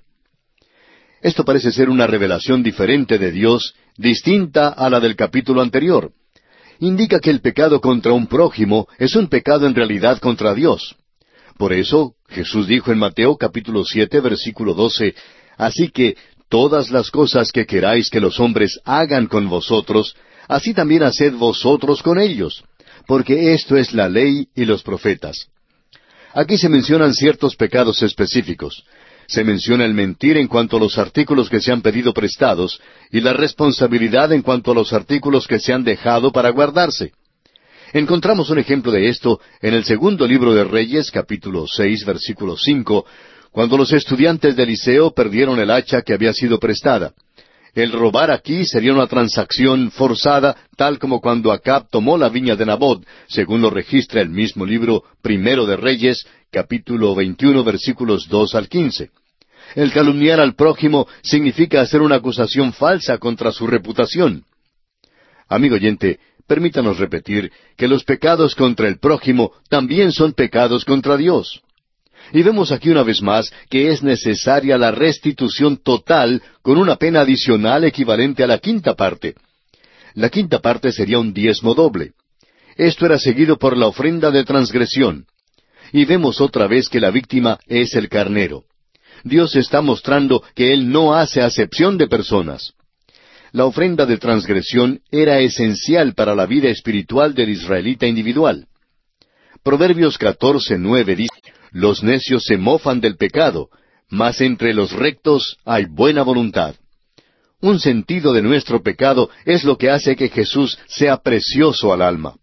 S1: Esto parece ser una revelación diferente de Dios, distinta a la del capítulo anterior. Indica que el pecado contra un prójimo es un pecado en realidad contra Dios. Por eso, Jesús dijo en Mateo capítulo 7, versículo 12, Así que todas las cosas que queráis que los hombres hagan con vosotros, así también haced vosotros con ellos, porque esto es la ley y los profetas. Aquí se mencionan ciertos pecados específicos. Se menciona el mentir en cuanto a los artículos que se han pedido prestados y la responsabilidad en cuanto a los artículos que se han dejado para guardarse. Encontramos un ejemplo de esto en el segundo libro de Reyes, capítulo 6, versículo 5, cuando los estudiantes de Eliseo perdieron el hacha que había sido prestada. El robar aquí sería una transacción forzada, tal como cuando Acab tomó la viña de Nabot, según lo registra el mismo libro primero de Reyes, capítulo 21, versículos 2 al 15. El calumniar al prójimo significa hacer una acusación falsa contra su reputación. Amigo oyente, permítanos repetir que los pecados contra el prójimo también son pecados contra Dios. Y vemos aquí una vez más que es necesaria la restitución total con una pena adicional equivalente a la quinta parte. La quinta parte sería un diezmo doble. Esto era seguido por la ofrenda de transgresión. Y vemos otra vez que la víctima es el carnero. Dios está mostrando que Él no hace acepción de personas. La ofrenda de transgresión era esencial para la vida espiritual del israelita individual. Proverbios 14:9 dice: los necios se mofan del pecado, mas entre los rectos hay buena voluntad. Un sentido de nuestro pecado es lo que hace que Jesús sea precioso al alma.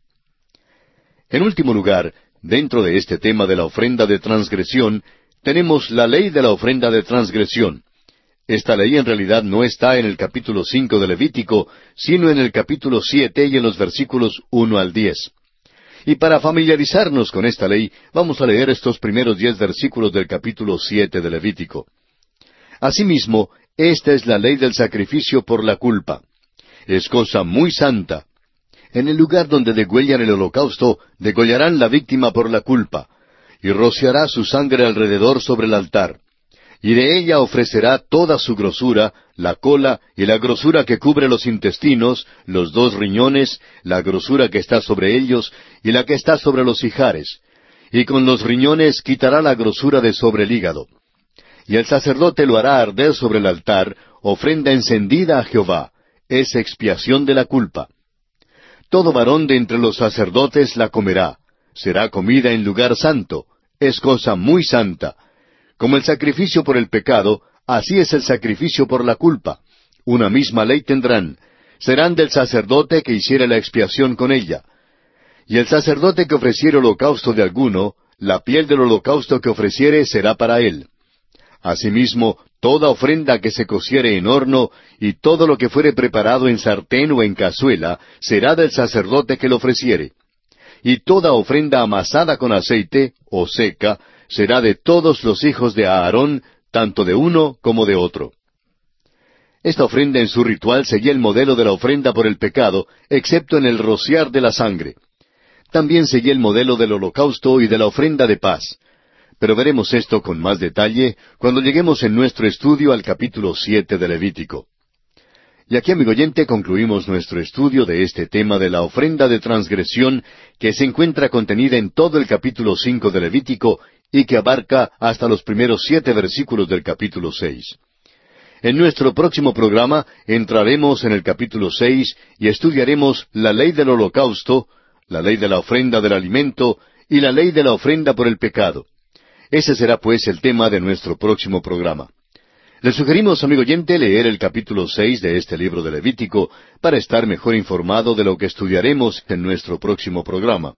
S1: En último lugar, dentro de este tema de la ofrenda de transgresión, tenemos la ley de la ofrenda de transgresión. Esta ley en realidad no está en el capítulo 5 de Levítico, sino en el capítulo 7 y en los versículos 1 al 10. Y para familiarizarnos con esta ley, vamos a leer estos primeros 10 versículos del capítulo 7 de Levítico. Asimismo, esta es la ley del sacrificio por la culpa. Es cosa muy santa. En el lugar donde degüellan el holocausto, degollarán la víctima por la culpa, y rociará su sangre alrededor sobre el altar. Y de ella ofrecerá toda su grosura, la cola y la grosura que cubre los intestinos, los 2 riñones, la grosura que está sobre ellos y la que está sobre los ijares. Y con los riñones quitará la grosura de sobre el hígado. Y el sacerdote lo hará arder sobre el altar, ofrenda encendida a Jehová, es expiación de la culpa. Todo varón de entre los sacerdotes la comerá, será comida en lugar santo, es cosa muy santa. Como el sacrificio por el pecado, así es el sacrificio por la culpa. Una misma ley tendrán. Serán del sacerdote que hiciere la expiación con ella. Y el sacerdote que ofreciere holocausto de alguno, la piel del holocausto que ofreciere será para él. Asimismo, toda ofrenda que se cociere en horno, y todo lo que fuere preparado en sartén o en cazuela, será del sacerdote que lo ofreciere. Y toda ofrenda amasada con aceite, o seca, será de todos los hijos de Aarón, tanto de uno como de otro. Esta ofrenda en su ritual seguía el modelo de la ofrenda por el pecado, excepto en el rociar de la sangre. También seguía el modelo del holocausto y de la ofrenda de paz. Pero veremos esto con más detalle cuando lleguemos en nuestro estudio al capítulo 7 de Levítico. Y aquí, amigo oyente, concluimos nuestro estudio de este tema de la ofrenda de transgresión que se encuentra contenida en todo el capítulo 5 de Levítico y que abarca hasta los primeros 7 versículos del capítulo 6. En nuestro próximo programa entraremos en el capítulo 6 y estudiaremos la ley del holocausto, la ley de la ofrenda del alimento y la ley de la ofrenda por el pecado. Ese será pues el tema de nuestro próximo programa. Le sugerimos, amigo oyente, leer el capítulo 6 de este libro de Levítico para estar mejor informado de lo que estudiaremos en nuestro próximo programa.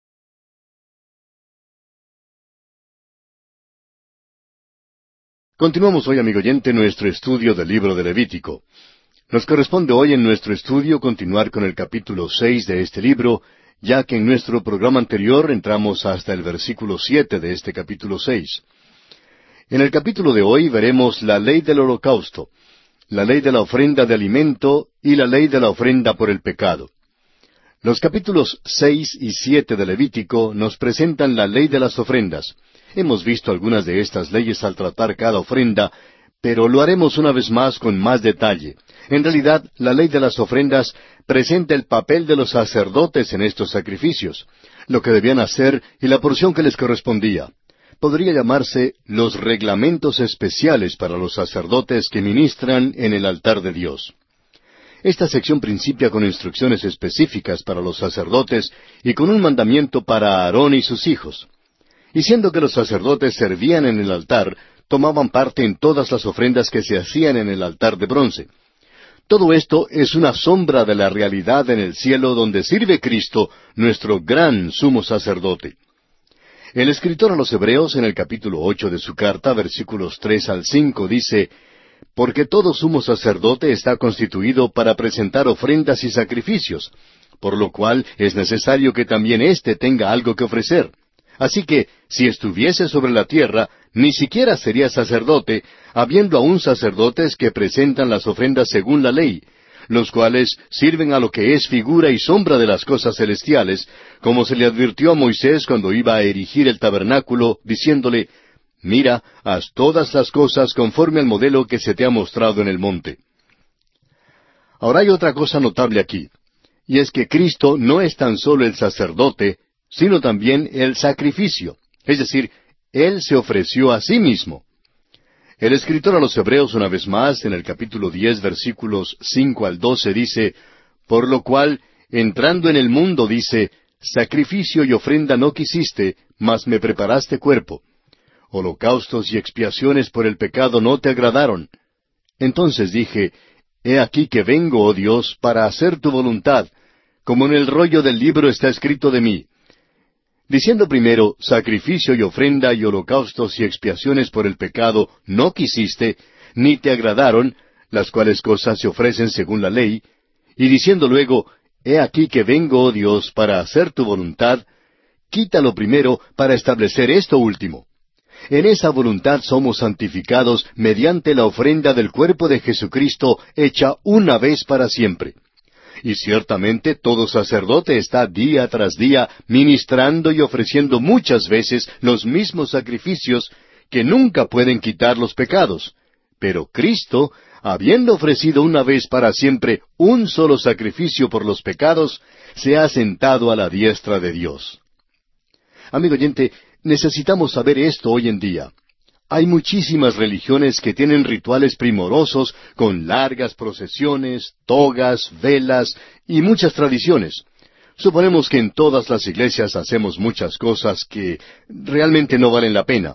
S1: Continuamos hoy, amigo oyente, nuestro estudio del libro de Levítico. Nos corresponde hoy en nuestro estudio continuar con el capítulo 6 de este libro, ya que en nuestro programa anterior entramos hasta el versículo 7 de este capítulo 6. En el capítulo de hoy veremos la ley del holocausto, la ley de la ofrenda de alimento y la ley de la ofrenda por el pecado. Los capítulos 6 y 7 de Levítico nos presentan la ley de las ofrendas. Hemos visto algunas de estas leyes al tratar cada ofrenda, pero lo haremos una vez más con más detalle. En realidad, la ley de las ofrendas presenta el papel de los sacerdotes en estos sacrificios, lo que debían hacer y la porción que les correspondía. Podría llamarse los reglamentos especiales para los sacerdotes que ministran en el altar de Dios. Esta sección principia con instrucciones específicas para los sacerdotes y con un mandamiento para Aarón y sus hijos. Y siendo que los sacerdotes servían en el altar, tomaban parte en todas las ofrendas que se hacían en el altar de bronce. Todo esto es una sombra de la realidad en el cielo donde sirve Cristo, nuestro gran sumo sacerdote. El escritor a los Hebreos, en el capítulo 8 de su carta, versículos 3 al 5, dice: «Porque todo sumo sacerdote está constituido para presentar ofrendas y sacrificios, por lo cual es necesario que también éste tenga algo que ofrecer. Así que, si estuviese sobre la tierra, ni siquiera sería sacerdote, habiendo aún sacerdotes que presentan las ofrendas según la ley, los cuales sirven a lo que es figura y sombra de las cosas celestiales, como se le advirtió a Moisés cuando iba a erigir el tabernáculo, diciéndole: Mira, haz todas las cosas conforme al modelo que se te ha mostrado en el monte». Ahora hay otra cosa notable aquí, y es que Cristo no es tan solo el sacerdote, sino también el sacrificio, es decir, Él se ofreció a sí mismo. El escritor a los Hebreos, una vez más, en el capítulo 10, versículos 5 al 12, dice: «Por lo cual, entrando en el mundo, dice, sacrificio y ofrenda no quisiste, mas me preparaste cuerpo. Holocaustos y expiaciones por el pecado no te agradaron. Entonces dije, he aquí que vengo, oh Dios, para hacer tu voluntad, como en el rollo del libro está escrito de mí. Diciendo primero, sacrificio y ofrenda y holocaustos y expiaciones por el pecado no quisiste, ni te agradaron, las cuales cosas se ofrecen según la ley, y diciendo luego, he aquí que vengo, oh Dios, para hacer tu voluntad, quítalo primero para establecer esto último. En esa voluntad somos santificados mediante la ofrenda del cuerpo de Jesucristo hecha una vez para siempre. Y ciertamente todo sacerdote está día tras día ministrando y ofreciendo muchas veces los mismos sacrificios que nunca pueden quitar los pecados. Pero Cristo, habiendo ofrecido una vez para siempre un solo sacrificio por los pecados, se ha sentado a la diestra de Dios». Amigo oyente, necesitamos saber esto hoy en día. Hay muchísimas religiones que tienen rituales primorosos con largas procesiones, togas, velas y muchas tradiciones. Suponemos que en todas las iglesias hacemos muchas cosas que realmente no valen la pena.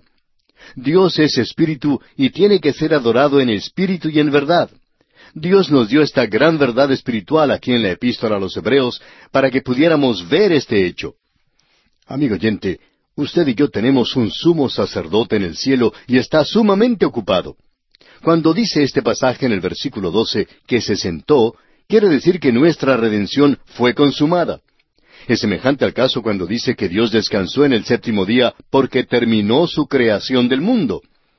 S1: Dios es espíritu y tiene que ser adorado en espíritu y en verdad. Dios nos dio esta gran verdad espiritual aquí en la Epístola a los Hebreos para que pudiéramos ver este hecho. Amigo oyente, usted y yo tenemos un sumo sacerdote en el cielo y está sumamente ocupado. Cuando dice este pasaje en el versículo 12 que se sentó, quiere decir que nuestra redención fue consumada. Es semejante al caso cuando dice que Dios descansó en el séptimo día porque terminó su creación del mundo.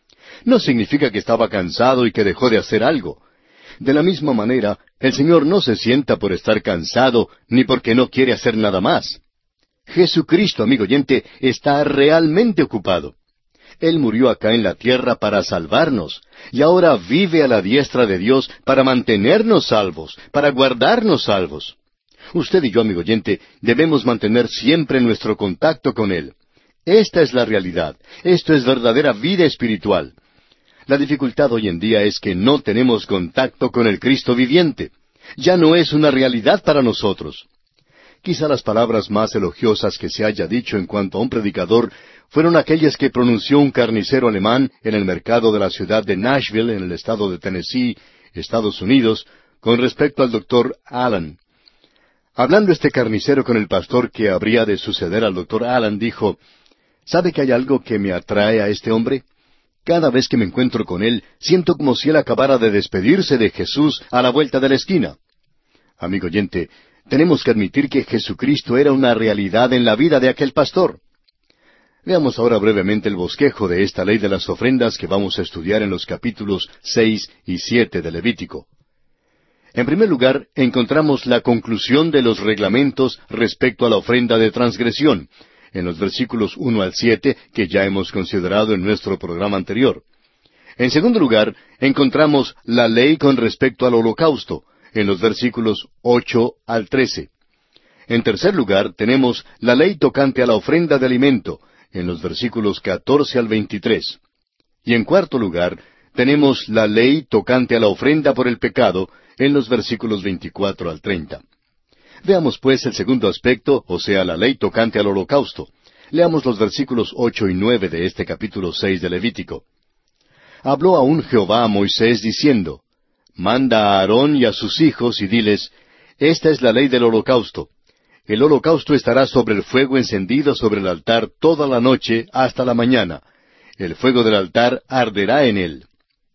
S1: No significa que estaba cansado y que dejó de hacer algo. De la misma manera, el Señor no se sienta por estar cansado ni porque no quiere hacer nada más. Jesucristo, amigo oyente, está realmente ocupado. Él murió acá en la tierra para salvarnos, y ahora vive a la diestra de Dios para mantenernos salvos, para guardarnos salvos. Usted y yo, amigo oyente, debemos mantener siempre nuestro contacto con Él. Esta es la realidad. Esto es verdadera vida espiritual. La dificultad hoy en día es que no tenemos contacto con el Cristo viviente. Ya no es una realidad para nosotros. Quizá las palabras más elogiosas que se haya dicho en cuanto a un predicador fueron aquellas que pronunció un carnicero alemán en el mercado de la ciudad de Nashville, en el estado de Tennessee, Estados Unidos, con respecto al Dr. Allen. Hablando este carnicero con el pastor que habría de suceder al Dr. Allen, dijo: «¿Sabe que hay algo que me atrae a este hombre? Cada vez que me encuentro con él, siento como si él acabara de despedirse de Jesús a la vuelta de la esquina». Amigo oyente, tenemos que admitir que Jesucristo era una realidad en la vida de aquel pastor. Veamos ahora brevemente el bosquejo de esta ley de las ofrendas que vamos a estudiar en los capítulos 6 y 7 de Levítico. En primer lugar, encontramos la conclusión de los reglamentos respecto a la ofrenda de transgresión, en los versículos 1 al 7, que ya hemos considerado en nuestro programa anterior. En segundo lugar, encontramos la ley con respecto al holocausto, en los versículos 8 al 13. En tercer lugar, tenemos la ley tocante a la ofrenda de alimento, en los versículos 14 al 23. Y en cuarto lugar, tenemos la ley tocante a la ofrenda por el pecado en los versículos 24 al 30. Veamos pues el segundo aspecto, o sea, la ley tocante al holocausto. Leamos los versículos 8 y 9 de este capítulo 6 de Levítico. Habló aún Jehová a Moisés diciendo, Manda a Aarón y a sus hijos y diles, Esta es la ley del holocausto. El holocausto estará sobre el fuego encendido sobre el altar toda la noche hasta la mañana. El fuego del altar arderá en él.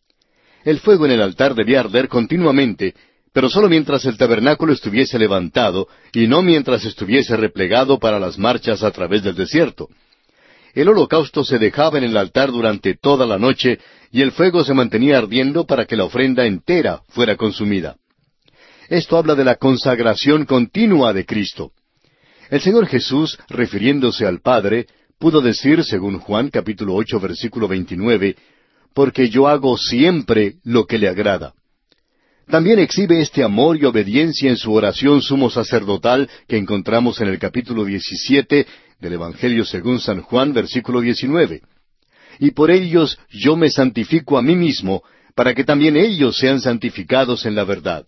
S1: El fuego en el altar debía arder continuamente, pero solo mientras el tabernáculo estuviese levantado, y no mientras estuviese replegado para las marchas a través del desierto. El holocausto se dejaba en el altar durante toda la noche, y el fuego se mantenía ardiendo para que la ofrenda entera fuera consumida. Esto habla de la consagración continua de Cristo. El Señor Jesús, refiriéndose al Padre, pudo decir, según Juan capítulo 8, versículo 29, porque yo hago siempre lo que le agrada. También exhibe este amor y obediencia en su oración sumo sacerdotal que encontramos en el capítulo 17 del Evangelio según San Juan, versículo 19. Y por ellos yo me santifico a mí mismo, para que también ellos sean santificados en la verdad.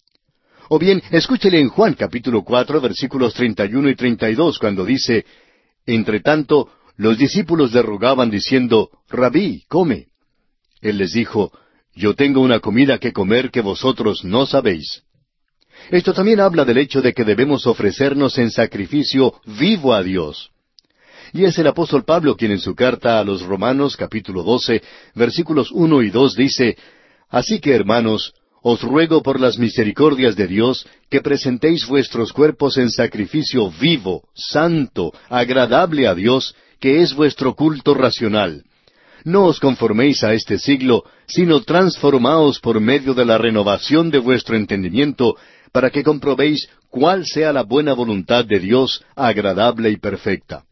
S1: O bien, escúchele en Juan capítulo 4, versículos 31 y 32, cuando dice, Entre tanto, los discípulos le rogaban diciendo, Rabí, come. Él les dijo, Yo tengo una comida que comer que vosotros no sabéis. Esto también habla del hecho de que debemos ofrecernos en sacrificio vivo a Dios. Y es el apóstol Pablo quien en su carta a los Romanos capítulo 12, versículos 1 y 2 dice, Así que, hermanos, os ruego por las misericordias de Dios que presentéis vuestros cuerpos en sacrificio vivo, santo, agradable a Dios, que es vuestro culto racional. No os conforméis a este siglo, sino transformaos por medio de la renovación de vuestro entendimiento, para que comprobéis cuál sea la buena voluntad de Dios, agradable y perfecta.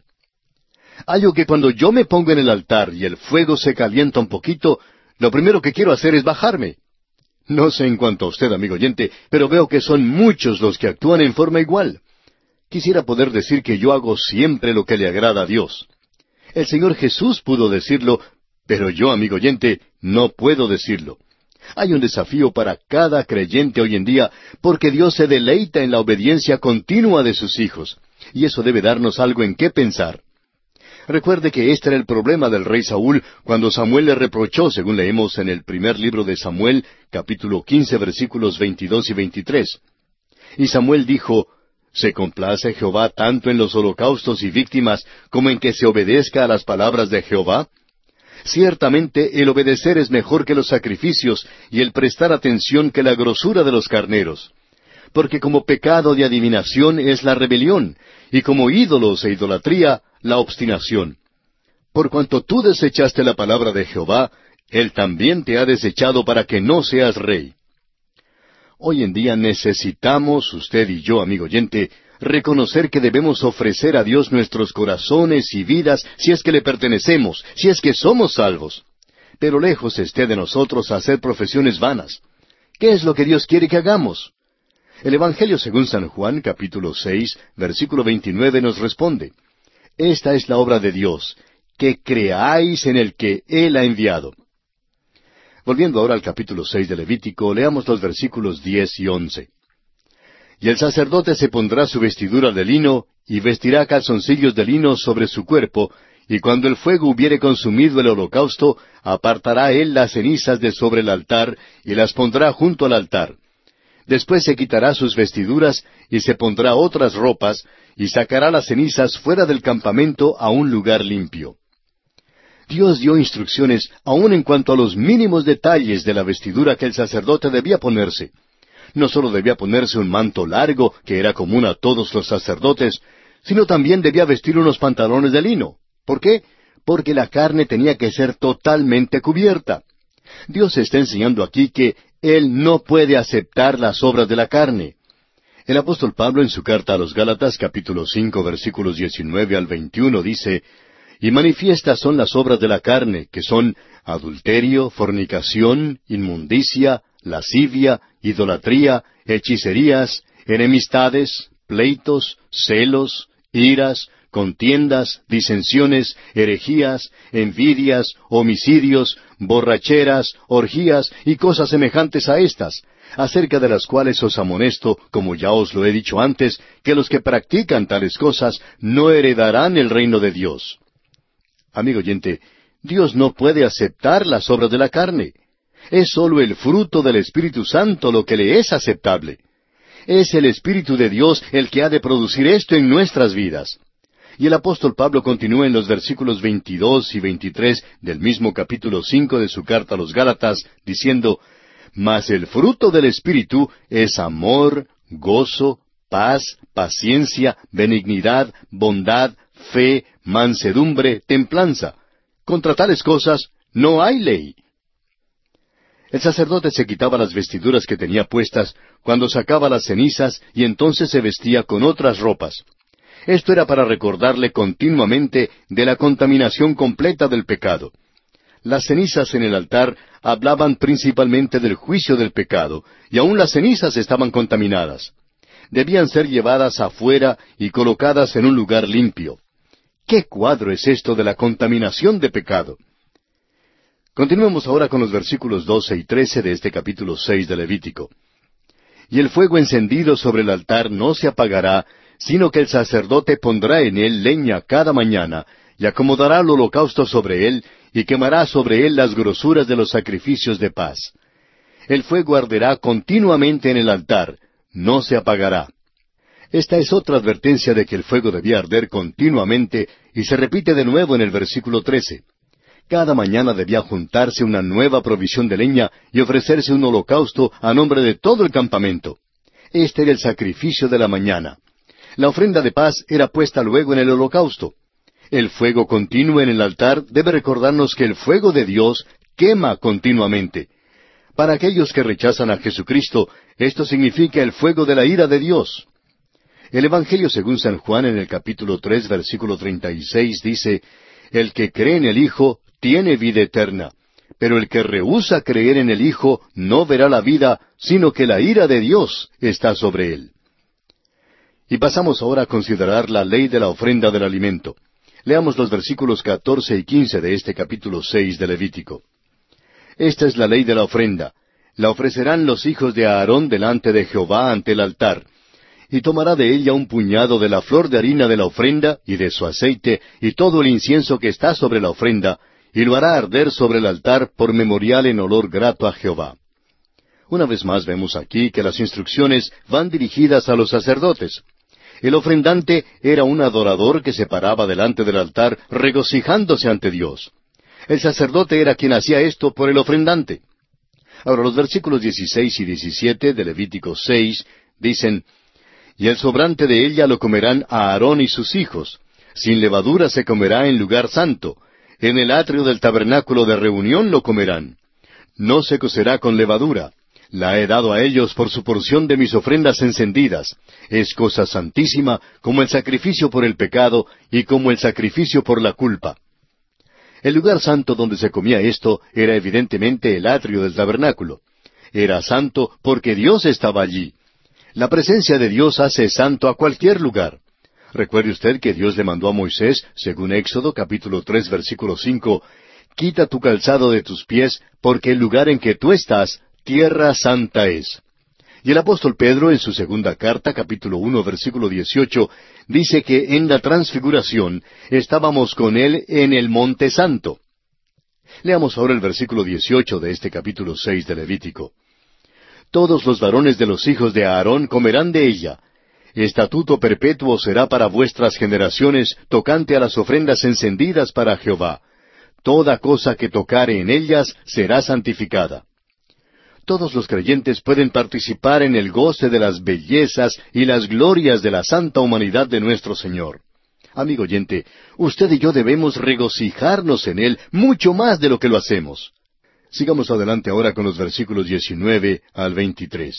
S1: Hallo que cuando yo me pongo en el altar y el fuego se calienta un poquito, lo primero que quiero hacer es bajarme. No sé en cuanto a usted, amigo oyente, pero veo que son muchos los que actúan en forma igual. Quisiera poder decir que yo hago siempre lo que le agrada a Dios. El Señor Jesús pudo decirlo, pero yo, amigo oyente, no puedo decirlo. Hay un desafío para cada creyente hoy en día, porque Dios se deleita en la obediencia continua de sus hijos, y eso debe darnos algo en qué pensar. Recuerde que este era el problema del rey Saúl cuando Samuel le reprochó, según leemos en el primer libro de Samuel, capítulo 15, versículos 22 y 23. Y Samuel dijo, ¿Se complace Jehová tanto en los holocaustos y víctimas como en que se obedezca a las palabras de Jehová? Ciertamente el obedecer es mejor que los sacrificios y el prestar atención que la grosura de los carneros. Porque como pecado de adivinación es la rebelión, y como ídolos e idolatría, la obstinación. Por cuanto tú desechaste la palabra de Jehová, Él también te ha desechado para que no seas rey. Hoy en día necesitamos, usted y yo, amigo oyente, reconocer que debemos ofrecer a Dios nuestros corazones y vidas si es que le pertenecemos, si es que somos salvos. Pero lejos esté de nosotros hacer profesiones vanas. ¿Qué es lo que Dios quiere que hagamos? El Evangelio según San Juan, capítulo 6, versículo 29 nos responde, Esta es la obra de Dios, que creáis en el que Él ha enviado. Volviendo ahora al capítulo 6 de Levítico, leamos los versículos 10 y 11. Y el sacerdote se pondrá su vestidura de lino, y vestirá calzoncillos de lino sobre su cuerpo, y cuando el fuego hubiere consumido el holocausto, apartará él las cenizas de sobre el altar, y las pondrá junto al altar. Después se quitará sus vestiduras, y se pondrá otras ropas, y sacará las cenizas fuera del campamento a un lugar limpio. Dios dio instrucciones aun en cuanto a los mínimos detalles de la vestidura que el sacerdote debía ponerse. No solo debía ponerse un manto largo, que era común a todos los sacerdotes, sino también debía vestir unos pantalones de lino. ¿Por qué? Porque la carne tenía que ser totalmente cubierta. Dios está enseñando aquí que Él no puede aceptar las obras de la carne. El apóstol Pablo en su carta a los Gálatas, capítulo 5, versículos 19 al 21, dice, Y manifiestas son las obras de la carne, que son adulterio, fornicación, inmundicia, lascivia, idolatría, hechicerías, enemistades, pleitos, celos, iras, contiendas, disensiones, herejías, envidias, homicidios, borracheras, orgías y cosas semejantes a estas, acerca de las cuales os amonesto, como ya os lo he dicho antes, que los que practican tales cosas no heredarán el reino de Dios. Amigo oyente, Dios no puede aceptar las obras de la carne. Es sólo el fruto del Espíritu Santo lo que le es aceptable. Es el Espíritu de Dios el que ha de producir esto en nuestras vidas. Y el apóstol Pablo continúa en los versículos 22 y 23 del mismo capítulo 5 de su carta a los Gálatas, diciendo, «Mas el fruto del Espíritu es amor, gozo, paz, paciencia, benignidad, bondad, fe, mansedumbre, templanza. Contra tales cosas no hay ley». El sacerdote se quitaba las vestiduras que tenía puestas cuando sacaba las cenizas y entonces se vestía con otras ropas. Esto era para recordarle continuamente de la contaminación completa del pecado. Las cenizas en el altar hablaban principalmente del juicio del pecado, y aun las cenizas estaban contaminadas. Debían ser llevadas afuera y colocadas en un lugar limpio. ¿Qué cuadro es esto de la contaminación de pecado? Continuemos ahora con los versículos 12 y 13 de este capítulo 6 de Levítico. «Y el fuego encendido sobre el altar no se apagará, sino que el sacerdote pondrá en él leña cada mañana, y acomodará el holocausto sobre él, y quemará sobre él las grosuras de los sacrificios de paz. El fuego arderá continuamente en el altar, no se apagará». Esta es otra advertencia de que el fuego debía arder continuamente, y se repite de nuevo en el versículo 13. Cada mañana debía juntarse una nueva provisión de leña y ofrecerse un holocausto a nombre de todo el campamento. Este era el sacrificio de la mañana. La ofrenda de paz era puesta luego en el holocausto. El fuego continuo en el altar debe recordarnos que el fuego de Dios quema continuamente. Para aquellos que rechazan a Jesucristo, esto significa el fuego de la ira de Dios. El Evangelio según San Juan en el capítulo 3, versículo 36 dice, «El que cree en el Hijo tiene vida eterna, pero el que rehúsa creer en el Hijo no verá la vida, sino que la ira de Dios está sobre él». Y pasamos ahora a considerar la ley de la ofrenda del alimento. Leamos los versículos 14 y 15 de este capítulo 6 de Levítico. «Esta es la ley de la ofrenda. La ofrecerán los hijos de Aarón delante de Jehová ante el altar. Y tomará de ella un puñado de la flor de harina de la ofrenda, y de su aceite, y todo el incienso que está sobre la ofrenda, y lo hará arder sobre el altar por memorial en olor grato a Jehová». Una vez más vemos aquí que las instrucciones van dirigidas a los sacerdotes. El ofrendante era un adorador que se paraba delante del altar regocijándose ante Dios. El sacerdote era quien hacía esto por el ofrendante. Ahora los versículos 16 y 17 de Levítico 6 dicen, «Y el sobrante de ella lo comerán a Aarón y sus hijos. Sin levadura se comerá en lugar santo. En el atrio del tabernáculo de reunión lo comerán. No se cocerá con levadura. La he dado a ellos por su porción de mis ofrendas encendidas. Es cosa santísima, como el sacrificio por el pecado y como el sacrificio por la culpa». El lugar santo donde se comía esto era evidentemente el atrio del tabernáculo. Era santo porque Dios estaba allí. La presencia de Dios hace santo a cualquier lugar. Recuerde usted que Dios le mandó a Moisés, según Éxodo capítulo 3 versículo 5, «Quita tu calzado de tus pies, porque el lugar en que tú estás, tierra santa es». Y el apóstol Pedro, en su segunda carta, capítulo 1, versículo 18, dice que en la transfiguración estábamos con Él en el monte santo. Leamos ahora el versículo 18 de este capítulo 6 de Levítico. «Todos los varones de los hijos de Aarón comerán de ella. Estatuto perpetuo será para vuestras generaciones tocante a las ofrendas encendidas para Jehová. Toda cosa que tocare en ellas será santificada». Todos los creyentes pueden participar en el goce de las bellezas y las glorias de la santa humanidad de nuestro Señor. Amigo oyente, usted y yo debemos regocijarnos en Él mucho más de lo que lo hacemos. Sigamos adelante ahora con los versículos 19 al 23.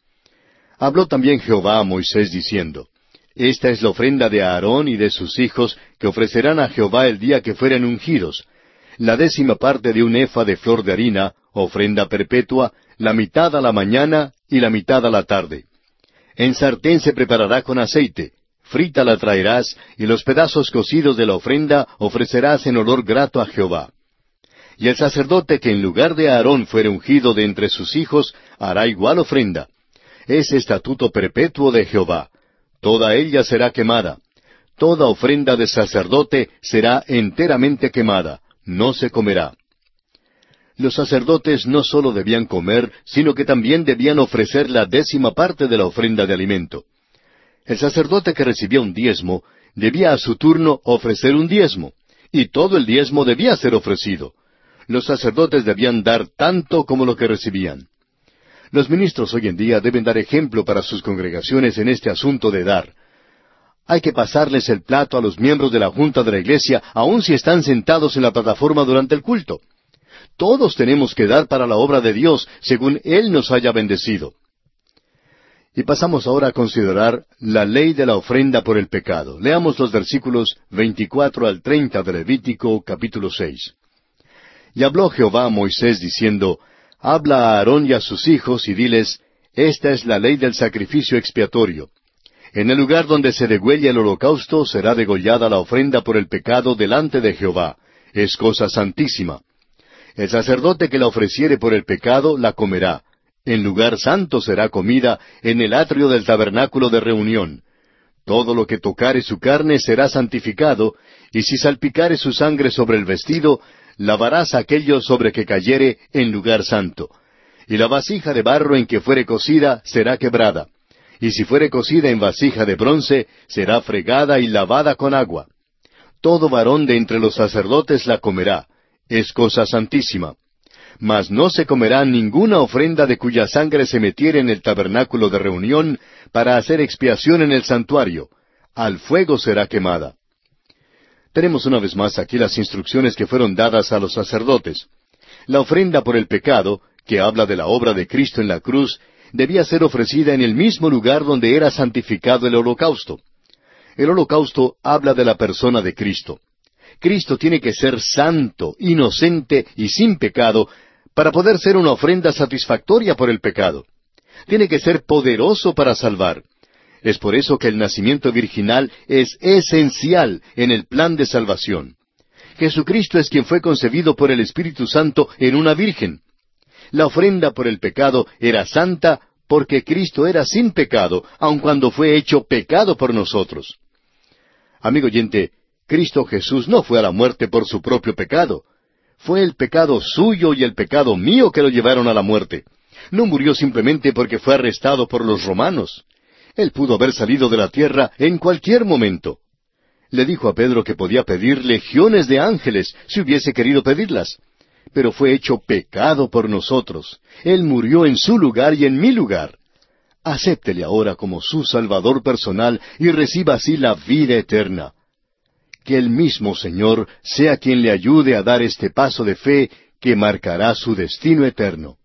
S1: «Habló también Jehová a Moisés diciendo, Esta es la ofrenda de Aarón y de sus hijos que ofrecerán a Jehová el día que fueren ungidos. La 10ª parte de un efa de flor de harina, ofrenda perpetua, la mitad a la mañana y la mitad a la tarde. En sartén se preparará con aceite, frita la traerás, y los pedazos cocidos de la ofrenda ofrecerás en olor grato a Jehová. Y el sacerdote que en lugar de Aarón fuere ungido de entre sus hijos, hará igual ofrenda. Es estatuto perpetuo de Jehová. Toda ella será quemada. Toda ofrenda de sacerdote será enteramente quemada, no se comerá. Los sacerdotes no sólo debían comer, sino que también debían ofrecer la 10ª parte de la ofrenda de alimento. El sacerdote que recibía un diezmo debía a su turno ofrecer un diezmo, y todo el diezmo debía ser ofrecido. Los sacerdotes debían dar tanto como lo que recibían. Los ministros hoy en día deben dar ejemplo para sus congregaciones en este asunto de dar. Hay que pasarles el plato a los miembros de la junta de la iglesia, aun si están sentados en la plataforma durante el culto. Todos tenemos que dar para la obra de Dios, según Él nos haya bendecido. Y pasamos ahora a considerar la ley de la ofrenda por el pecado. Leamos los versículos 24 al 30 de Levítico, capítulo 6. Y habló Jehová a Moisés diciendo, Habla a Aarón y a sus hijos, y diles, Esta es la ley del sacrificio expiatorio. En el lugar donde se degüella el holocausto será degollada la ofrenda por el pecado delante de Jehová. Es cosa santísima. El sacerdote que la ofreciere por el pecado la comerá. En lugar santo será comida, en el atrio del tabernáculo de reunión. Todo lo que tocare su carne será santificado, y si salpicare su sangre sobre el vestido, lavarás aquello sobre que cayere en lugar santo. Y la vasija de barro en que fuere cocida será quebrada. Y si fuere cocida en vasija de bronce, será fregada y lavada con agua. Todo varón de entre los sacerdotes la comerá. Es cosa santísima. Mas no se comerá ninguna ofrenda de cuya sangre se metiere en el tabernáculo de reunión para hacer expiación en el santuario. Al fuego será quemada. Tenemos una vez más aquí las instrucciones que fueron dadas a los sacerdotes. La ofrenda por el pecado, que habla de la obra de Cristo en la cruz, debía ser ofrecida en el mismo lugar donde era santificado el holocausto. El holocausto habla de la persona de Cristo. Cristo tiene que ser santo, inocente y sin pecado para poder ser una ofrenda satisfactoria por el pecado. Tiene que ser poderoso para salvar. Es por eso que el nacimiento virginal es esencial en el plan de salvación. Jesucristo es quien fue concebido por el Espíritu Santo en una virgen. La ofrenda por el pecado era santa porque Cristo era sin pecado, aun cuando fue hecho pecado por nosotros. Amigo oyente, Cristo Jesús no fue a la muerte por su propio pecado. Fue el pecado suyo y el pecado mío que lo llevaron a la muerte. No murió simplemente porque fue arrestado por los romanos. Él pudo haber salido de la tierra en cualquier momento. Le dijo a Pedro que podía pedir legiones de ángeles si hubiese querido pedirlas. Pero fue hecho pecado por nosotros. Él murió en su lugar y en mi lugar. Acéptele ahora como su Salvador personal y reciba así la vida eterna. Que el mismo Señor sea quien le ayude a dar este paso de fe que marcará su destino eterno.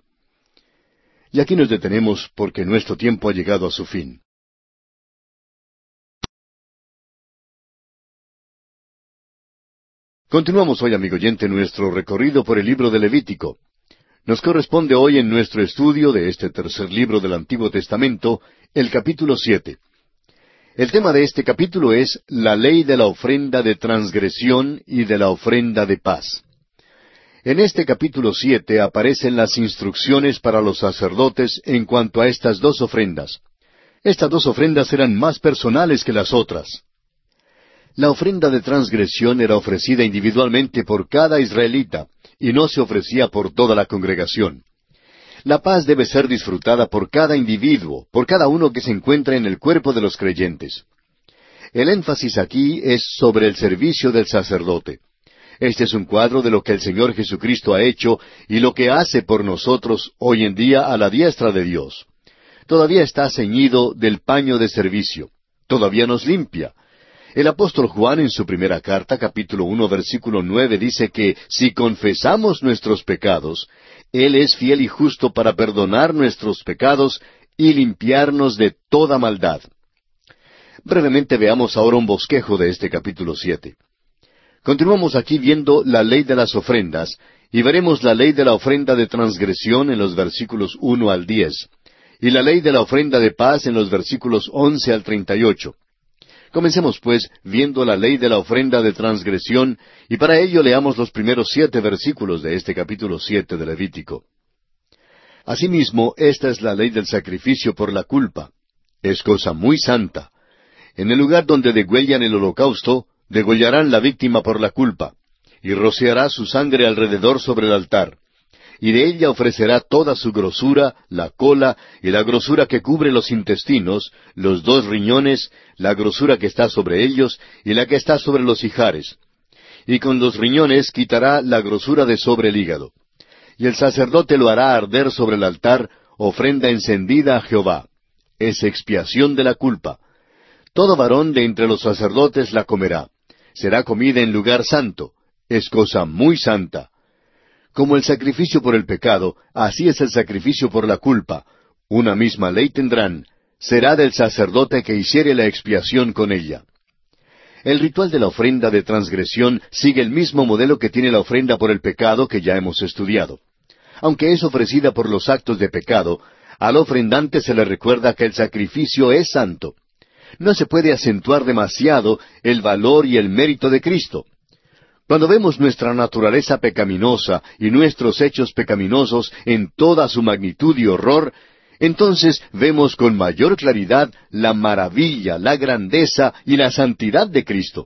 S1: Y aquí nos detenemos porque nuestro tiempo ha llegado a su fin. Continuamos hoy, amigo oyente, nuestro recorrido por el libro de Levítico. Nos corresponde hoy en nuestro estudio de este tercer libro del Antiguo Testamento, el capítulo 7. El tema de este capítulo es la ley de la ofrenda de transgresión y de la ofrenda de paz. En este capítulo 7 aparecen las instrucciones para los sacerdotes en cuanto a estas dos ofrendas. Estas dos ofrendas eran más personales que las otras. La ofrenda de transgresión era ofrecida individualmente por cada israelita y no se ofrecía por toda la congregación. La paz debe ser disfrutada por cada individuo, por cada uno que se encuentra en el cuerpo de los creyentes. El énfasis aquí es sobre el servicio del sacerdote. Este es un cuadro de lo que el Señor Jesucristo ha hecho y lo que hace por nosotros hoy en día a la diestra de Dios. Todavía está ceñido del paño de servicio. Todavía nos limpia. El apóstol Juan en su primera carta, capítulo 1, versículo 9, dice que si confesamos nuestros pecados, Él es fiel y justo para perdonar nuestros pecados y limpiarnos de toda maldad. Brevemente veamos ahora un bosquejo de este capítulo 7. Continuamos aquí viendo la ley de las ofrendas, y veremos la ley de la ofrenda de transgresión en los versículos 1 al 10, y la ley de la ofrenda de paz en los versículos 11 al 38. Comencemos, pues, viendo la ley de la ofrenda de transgresión, y para ello leamos los primeros 7 versículos de este capítulo 7 de Levítico. Asimismo, esta es la ley del sacrificio por la culpa. Es cosa muy santa. En el lugar donde degüellan el holocausto, degollarán la víctima por la culpa, y rociará su sangre alrededor sobre el altar. Y de ella ofrecerá toda su grosura, la cola y la grosura que cubre los intestinos, los 2 riñones, la grosura que está sobre ellos y la que está sobre los ijares. Y con los riñones quitará la grosura de sobre el hígado. Y el sacerdote lo hará arder sobre el altar, ofrenda encendida a Jehová. Es expiación de la culpa. Todo varón de entre los sacerdotes la comerá. Será comida en lugar santo. Es cosa muy santa. Como el sacrificio por el pecado, así es el sacrificio por la culpa. Una misma ley tendrán. Será del sacerdote que hiciere la expiación con ella. El ritual de la ofrenda de transgresión sigue el mismo modelo que tiene la ofrenda por el pecado que ya hemos estudiado. Aunque es ofrecida por los actos de pecado, al ofrendante se le recuerda que el sacrificio es santo. No se puede acentuar demasiado el valor y el mérito de Cristo. Cuando vemos nuestra naturaleza pecaminosa y nuestros hechos pecaminosos en toda su magnitud y horror, entonces vemos con mayor claridad la maravilla, la grandeza y la santidad de Cristo.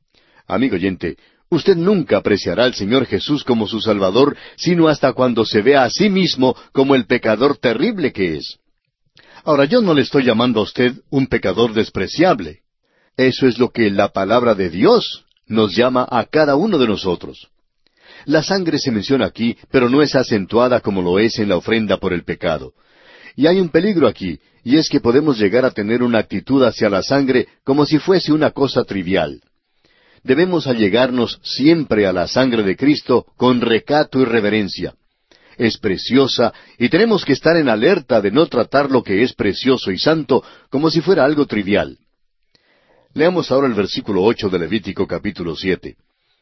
S1: Amigo oyente, usted nunca apreciará al Señor Jesús como su Salvador, sino hasta cuando se vea a sí mismo como el pecador terrible que es. Ahora, yo no le estoy llamando a usted un pecador despreciable. Eso es lo que la palabra de Dios nos llama a cada uno de nosotros. La sangre se menciona aquí, pero no es acentuada como lo es en la ofrenda por el pecado. Y hay un peligro aquí, y es que podemos llegar a tener una actitud hacia la sangre como si fuese una cosa trivial. Debemos allegarnos siempre a la sangre de Cristo con recato y reverencia. Es preciosa, y tenemos que estar en alerta de no tratar lo que es precioso y santo como si fuera algo trivial. Leamos ahora el versículo 8 de Levítico capítulo 7.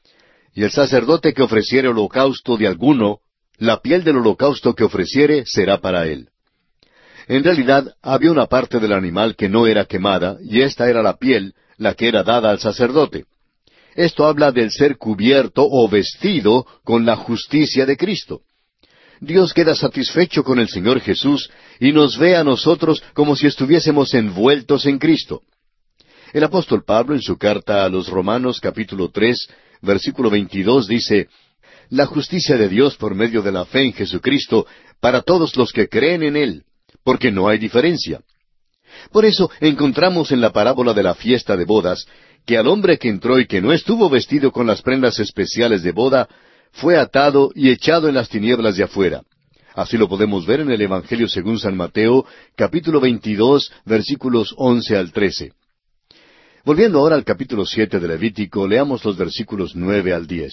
S1: Y el sacerdote que ofreciere holocausto de alguno, la piel del holocausto que ofreciere será para él. En realidad, había una parte del animal que no era quemada, y esta era la piel, la que era dada al sacerdote. Esto habla del ser cubierto o vestido con la justicia de Cristo. Dios queda satisfecho con el Señor Jesús y nos ve a nosotros como si estuviésemos envueltos en Cristo. El apóstol Pablo, en su carta a los Romanos capítulo 3, versículo 22, dice, «La justicia de Dios por medio de la fe en Jesucristo para todos los que creen en Él, porque no hay diferencia». Por eso encontramos en la parábola de la fiesta de bodas, que al hombre que entró y que no estuvo vestido con las prendas especiales de boda, fue atado y echado en las tinieblas de afuera. Así lo podemos ver en el Evangelio según San Mateo, capítulo 22, versículos 11 al 13. Volviendo ahora al capítulo 7 de Levítico, leamos los versículos 9 al 10.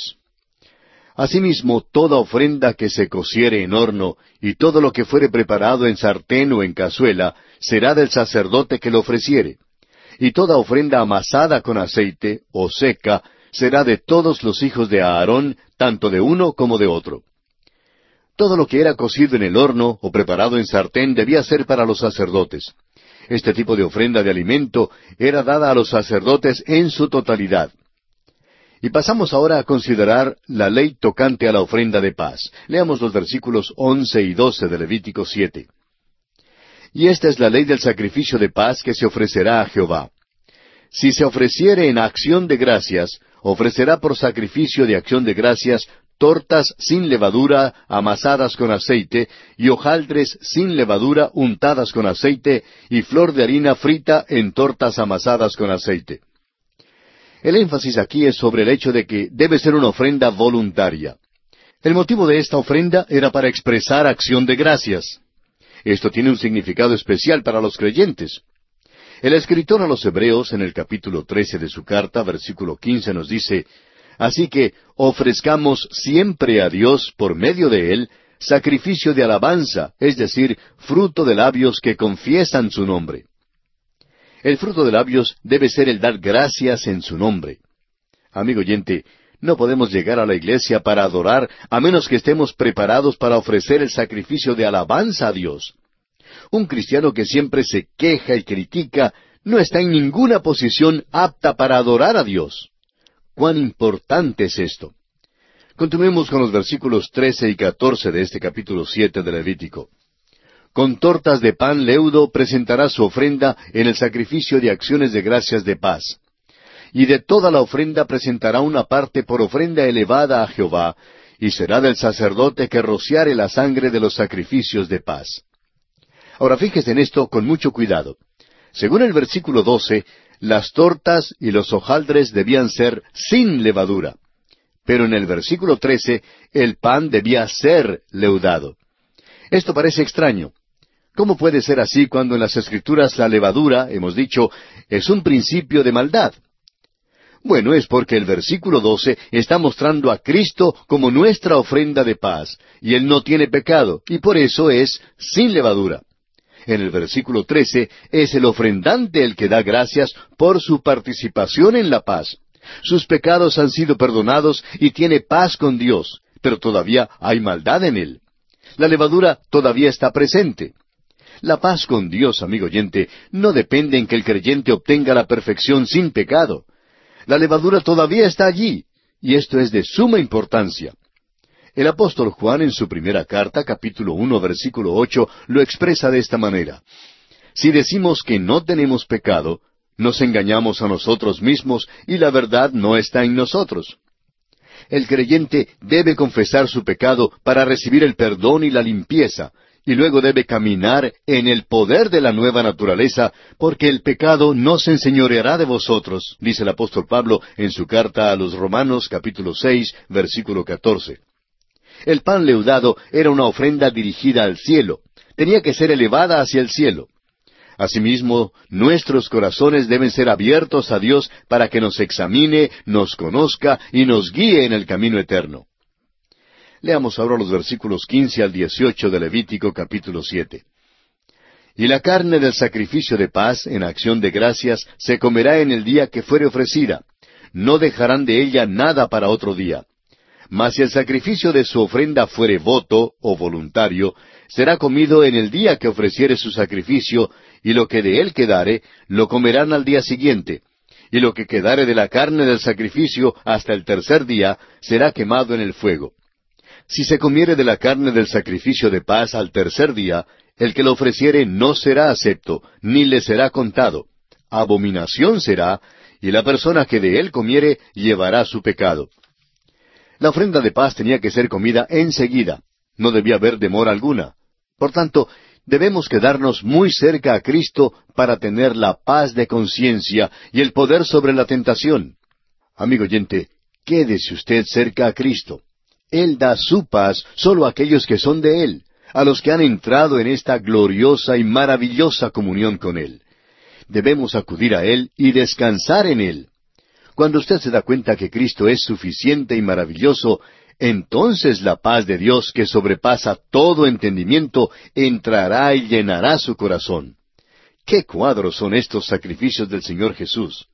S1: Asimismo, toda ofrenda que se cociere en horno, y todo lo que fuere preparado en sartén o en cazuela, será del sacerdote que lo ofreciere. Y toda ofrenda amasada con aceite, o seca, será de todos los hijos de Aarón, tanto de uno como de otro. Todo lo que era cocido en el horno, o preparado en sartén, debía ser para los sacerdotes. Este tipo de ofrenda de alimento era dada a los sacerdotes en su totalidad. Y pasamos ahora a considerar la ley tocante a la ofrenda de paz. Leamos los versículos 11 y 12 de Levítico 7. Y esta es la ley del sacrificio de paz que se ofrecerá a Jehová. Si se ofreciere en acción de gracias, ofrecerá por sacrificio de acción de gracias tortas sin levadura amasadas con aceite, y hojaldres sin levadura untadas con aceite, y flor de harina frita en tortas amasadas con aceite. El énfasis aquí es sobre el hecho de que debe ser una ofrenda voluntaria. El motivo de esta ofrenda era para expresar acción de gracias. Esto tiene un significado especial para los creyentes. El escritor a los Hebreos, en el capítulo 13 de su carta, versículo 15, nos dice, «Así que ofrezcamos siempre a Dios, por medio de Él, sacrificio de alabanza, es decir, fruto de labios que confiesan su nombre». El fruto de labios debe ser el dar gracias en su nombre. Amigo oyente, no podemos llegar a la iglesia para adorar a menos que estemos preparados para ofrecer el sacrificio de alabanza a Dios. Un cristiano que siempre se queja y critica no está en ninguna posición apta para adorar a Dios. ¡Cuán importante es esto! Continuemos con los versículos 13 y 14 de este capítulo 7 de Levítico. Con tortas de pan leudo presentará su ofrenda en el sacrificio de acciones de gracias de paz. Y de toda la ofrenda presentará una parte por ofrenda elevada a Jehová, y será del sacerdote que rociare la sangre de los sacrificios de paz. Ahora fíjese en esto con mucho cuidado. Según el versículo 12, las tortas y los hojaldres debían ser sin levadura. Pero en el versículo 13, el pan debía ser leudado. Esto parece extraño. ¿Cómo puede ser así cuando en las Escrituras la levadura, hemos dicho, es un principio de maldad? Bueno, es porque el versículo 12 está mostrando a Cristo como nuestra ofrenda de paz, y Él no tiene pecado, y por eso es sin levadura. En el versículo 13 es el ofrendante el que da gracias por su participación en la paz. Sus pecados han sido perdonados y tiene paz con Dios, pero todavía hay maldad en él. La levadura todavía está presente. La paz con Dios, amigo oyente, no depende en que el creyente obtenga la perfección sin pecado. La levadura todavía está allí, y esto es de suma importancia. El apóstol Juan en su primera carta, capítulo 1, versículo 8, lo expresa de esta manera. Si decimos que no tenemos pecado, nos engañamos a nosotros mismos y la verdad no está en nosotros. El creyente debe confesar su pecado para recibir el perdón y la limpieza, y luego debe caminar en el poder de la nueva naturaleza, porque el pecado no se enseñoreará de vosotros, dice el apóstol Pablo en su carta a los Romanos, capítulo 6, versículo 14. El pan leudado era una ofrenda dirigida al cielo. Tenía que ser elevada hacia el cielo. Asimismo, nuestros corazones deben ser abiertos a Dios para que nos examine, nos conozca y nos guíe en el camino eterno. Leamos ahora los versículos 15 al 18 de Levítico capítulo 7. Y la carne del sacrificio de paz en acción de gracias se comerá en el día que fuere ofrecida. No dejarán de ella nada para otro día. Mas si el sacrificio de su ofrenda fuere voto o voluntario, será comido en el día que ofreciere su sacrificio, y lo que de él quedare, lo comerán al día siguiente. Y lo que quedare de la carne del sacrificio hasta el tercer día, será quemado en el fuego. Si se comiere de la carne del sacrificio de paz al tercer día, el que lo ofreciere no será acepto, ni le será contado. Abominación será, y la persona que de él comiere llevará su pecado. La ofrenda de paz tenía que ser comida enseguida. No debía haber demora alguna. Por tanto, debemos quedarnos muy cerca a Cristo para tener la paz de conciencia y el poder sobre la tentación. Amigo oyente, quédese usted cerca a Cristo. Él da su paz solo a aquellos que son de Él, a los que han entrado en esta gloriosa y maravillosa comunión con Él. Debemos acudir a Él y descansar en Él. Cuando usted se da cuenta que Cristo es suficiente y maravilloso, entonces la paz de Dios, que sobrepasa todo entendimiento, entrará y llenará su corazón. ¡Qué cuadros son estos sacrificios del Señor Jesús!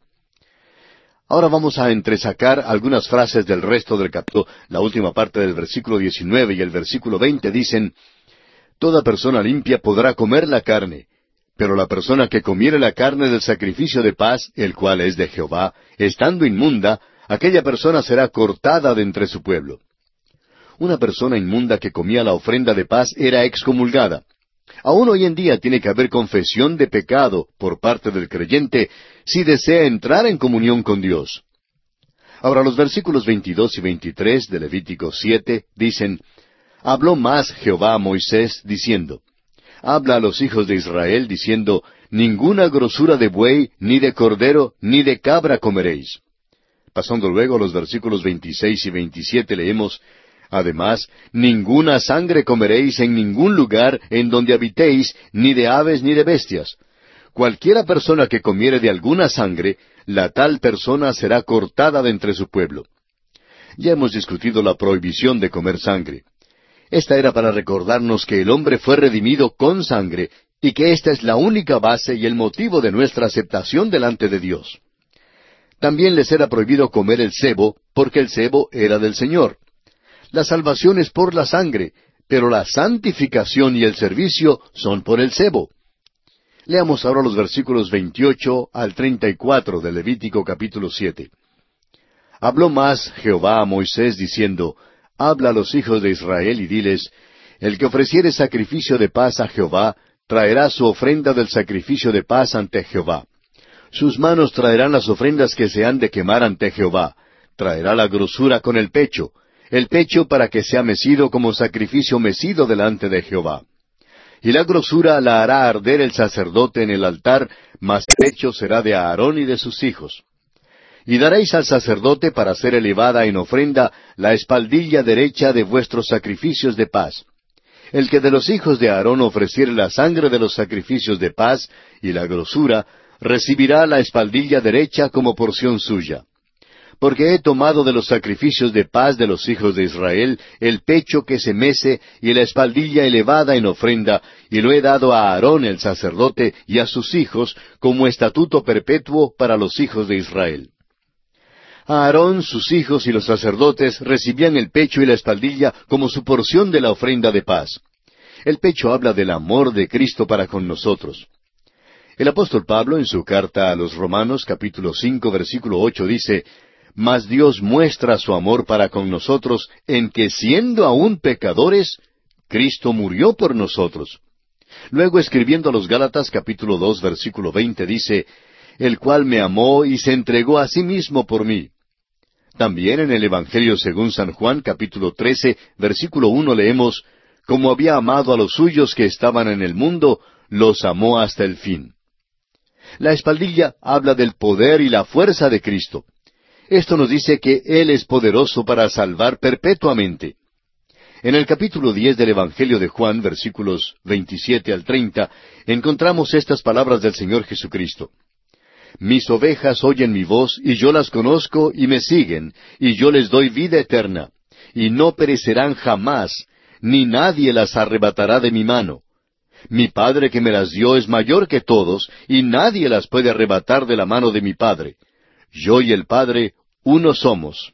S1: Ahora vamos a entresacar algunas frases del resto del capítulo. La última parte del versículo 19 y el versículo 20 dicen, Toda persona limpia podrá comer la carne, pero la persona que comiere la carne del sacrificio de paz, el cual es de Jehová, estando inmunda, aquella persona será cortada de entre su pueblo. Una persona inmunda que comía la ofrenda de paz era excomulgada. Aún hoy en día tiene que haber confesión de pecado por parte del creyente si desea entrar en comunión con Dios. Ahora los versículos 22 y 23 de Levítico 7 dicen, Habló más Jehová a Moisés, diciendo, Habla a los hijos de Israel, diciendo, Ninguna grosura de buey, ni de cordero, ni de cabra comeréis. Pasando luego a los versículos 26 y 27 leemos, Además, ninguna sangre comeréis en ningún lugar en donde habitéis, ni de aves ni de bestias. Cualquiera persona que comiere de alguna sangre, la tal persona será cortada de entre su pueblo. Ya hemos discutido la prohibición de comer sangre. Esta era para recordarnos que el hombre fue redimido con sangre, y que esta es la única base y el motivo de nuestra aceptación delante de Dios. También les era prohibido comer el sebo, porque el sebo era del Señor. La salvación es por la sangre, pero la santificación y el servicio son por el sebo. Leamos ahora los versículos 28 al 34 de Levítico capítulo 7. Habló más Jehová a Moisés diciendo, Habla a los hijos de Israel y diles, El que ofreciere sacrificio de paz a Jehová, traerá su ofrenda del sacrificio de paz ante Jehová. Sus manos traerán las ofrendas que se han de quemar ante Jehová. Traerá la grosura con el pecho para que sea mecido como sacrificio mecido delante de Jehová. Y la grosura la hará arder el sacerdote en el altar, mas el pecho será de Aarón y de sus hijos. Y daréis al sacerdote para ser elevada en ofrenda la espaldilla derecha de vuestros sacrificios de paz. El que de los hijos de Aarón ofreciere la sangre de los sacrificios de paz y la grosura, recibirá la espaldilla derecha como porción suya. Porque he tomado de los sacrificios de paz de los hijos de Israel el pecho que se mece y la espaldilla elevada en ofrenda, y lo he dado a Aarón el sacerdote y a sus hijos como estatuto perpetuo para los hijos de Israel. Aarón, sus hijos y los sacerdotes recibían el pecho y la espaldilla como su porción de la ofrenda de paz. El pecho habla del amor de Cristo para con nosotros. El apóstol Pablo, en su carta a los Romanos, capítulo 5, versículo 8, dice, Mas Dios muestra su amor para con nosotros en que, siendo aún pecadores, Cristo murió por nosotros. Luego, escribiendo a los Gálatas, capítulo 2, versículo 20, dice, El cual me amó y se entregó a sí mismo por mí. También en el Evangelio según San Juan, capítulo 13, versículo 1, leemos, Como había amado a los suyos que estaban en el mundo, los amó hasta el fin. La espaldilla habla del poder y la fuerza de Cristo. Esto nos dice que Él es poderoso para salvar perpetuamente. En el capítulo 10 del Evangelio de Juan, versículos 27 al 30, encontramos estas palabras del Señor Jesucristo. Mis ovejas oyen mi voz, y yo las conozco, y me siguen, y yo les doy vida eterna, y no perecerán jamás, ni nadie las arrebatará de mi mano. Mi Padre que me las dio es mayor que todos, y nadie las puede arrebatar de la mano de mi Padre. Yo y el Padre, uno somos.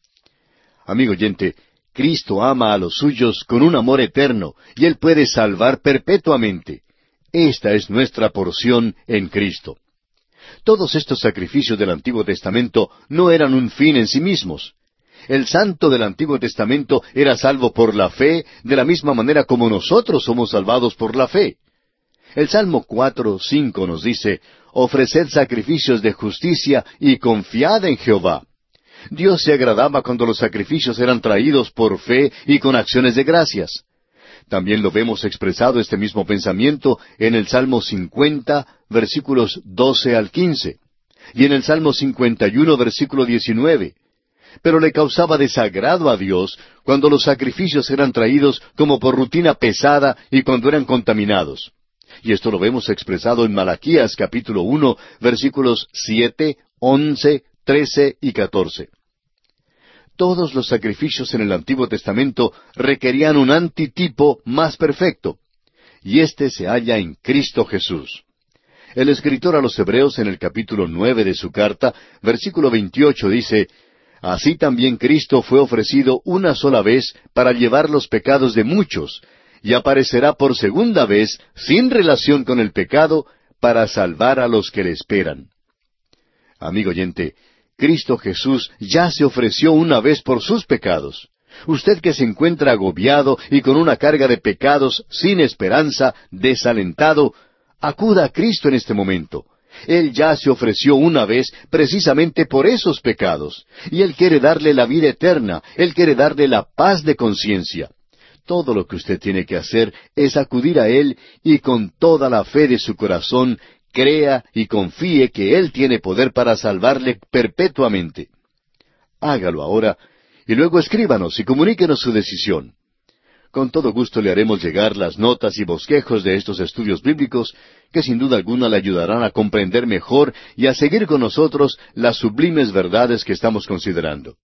S1: Amigo oyente, Cristo ama a los suyos con un amor eterno, y Él puede salvar perpetuamente. Esta es nuestra porción en Cristo. Todos estos sacrificios del Antiguo Testamento no eran un fin en sí mismos. El santo del Antiguo Testamento era salvo por la fe, de la misma manera como nosotros somos salvados por la fe. El Salmo 4:5 nos dice, Ofreced sacrificios de justicia y confiad en Jehová. Dios se agradaba cuando los sacrificios eran traídos por fe y con acciones de gracias. También lo vemos expresado este mismo pensamiento en el Salmo 50, versículos 12 al 15, y en el Salmo 51, versículo 19. Pero le causaba desagrado a Dios cuando los sacrificios eran traídos como por rutina pesada y cuando eran contaminados. Y esto lo vemos expresado en Malaquías capítulo 1, versículos 7, 11, 13 y 14. Todos los sacrificios en el Antiguo Testamento requerían un antitipo más perfecto, y éste se halla en Cristo Jesús. El escritor a los Hebreos en el capítulo 9 de su carta, versículo 28 dice, Así también Cristo fue ofrecido una sola vez para llevar los pecados de muchos, y aparecerá por segunda vez, sin relación con el pecado, para salvar a los que le esperan. Amigo oyente, Cristo Jesús ya se ofreció una vez por sus pecados. Usted que se encuentra agobiado y con una carga de pecados, sin esperanza, desalentado, acuda a Cristo en este momento. Él ya se ofreció una vez precisamente por esos pecados, y Él quiere darle la vida eterna, Él quiere darle la paz de conciencia. Todo lo que usted tiene que hacer es acudir a Él y con toda la fe de su corazón, crea y confíe que Él tiene poder para salvarle perpetuamente. Hágalo ahora, y luego escríbanos y comuníquenos su decisión. Con todo gusto le haremos llegar las notas y bosquejos de estos estudios bíblicos que sin duda alguna le ayudarán a comprender mejor y a seguir con nosotros las sublimes verdades que estamos considerando.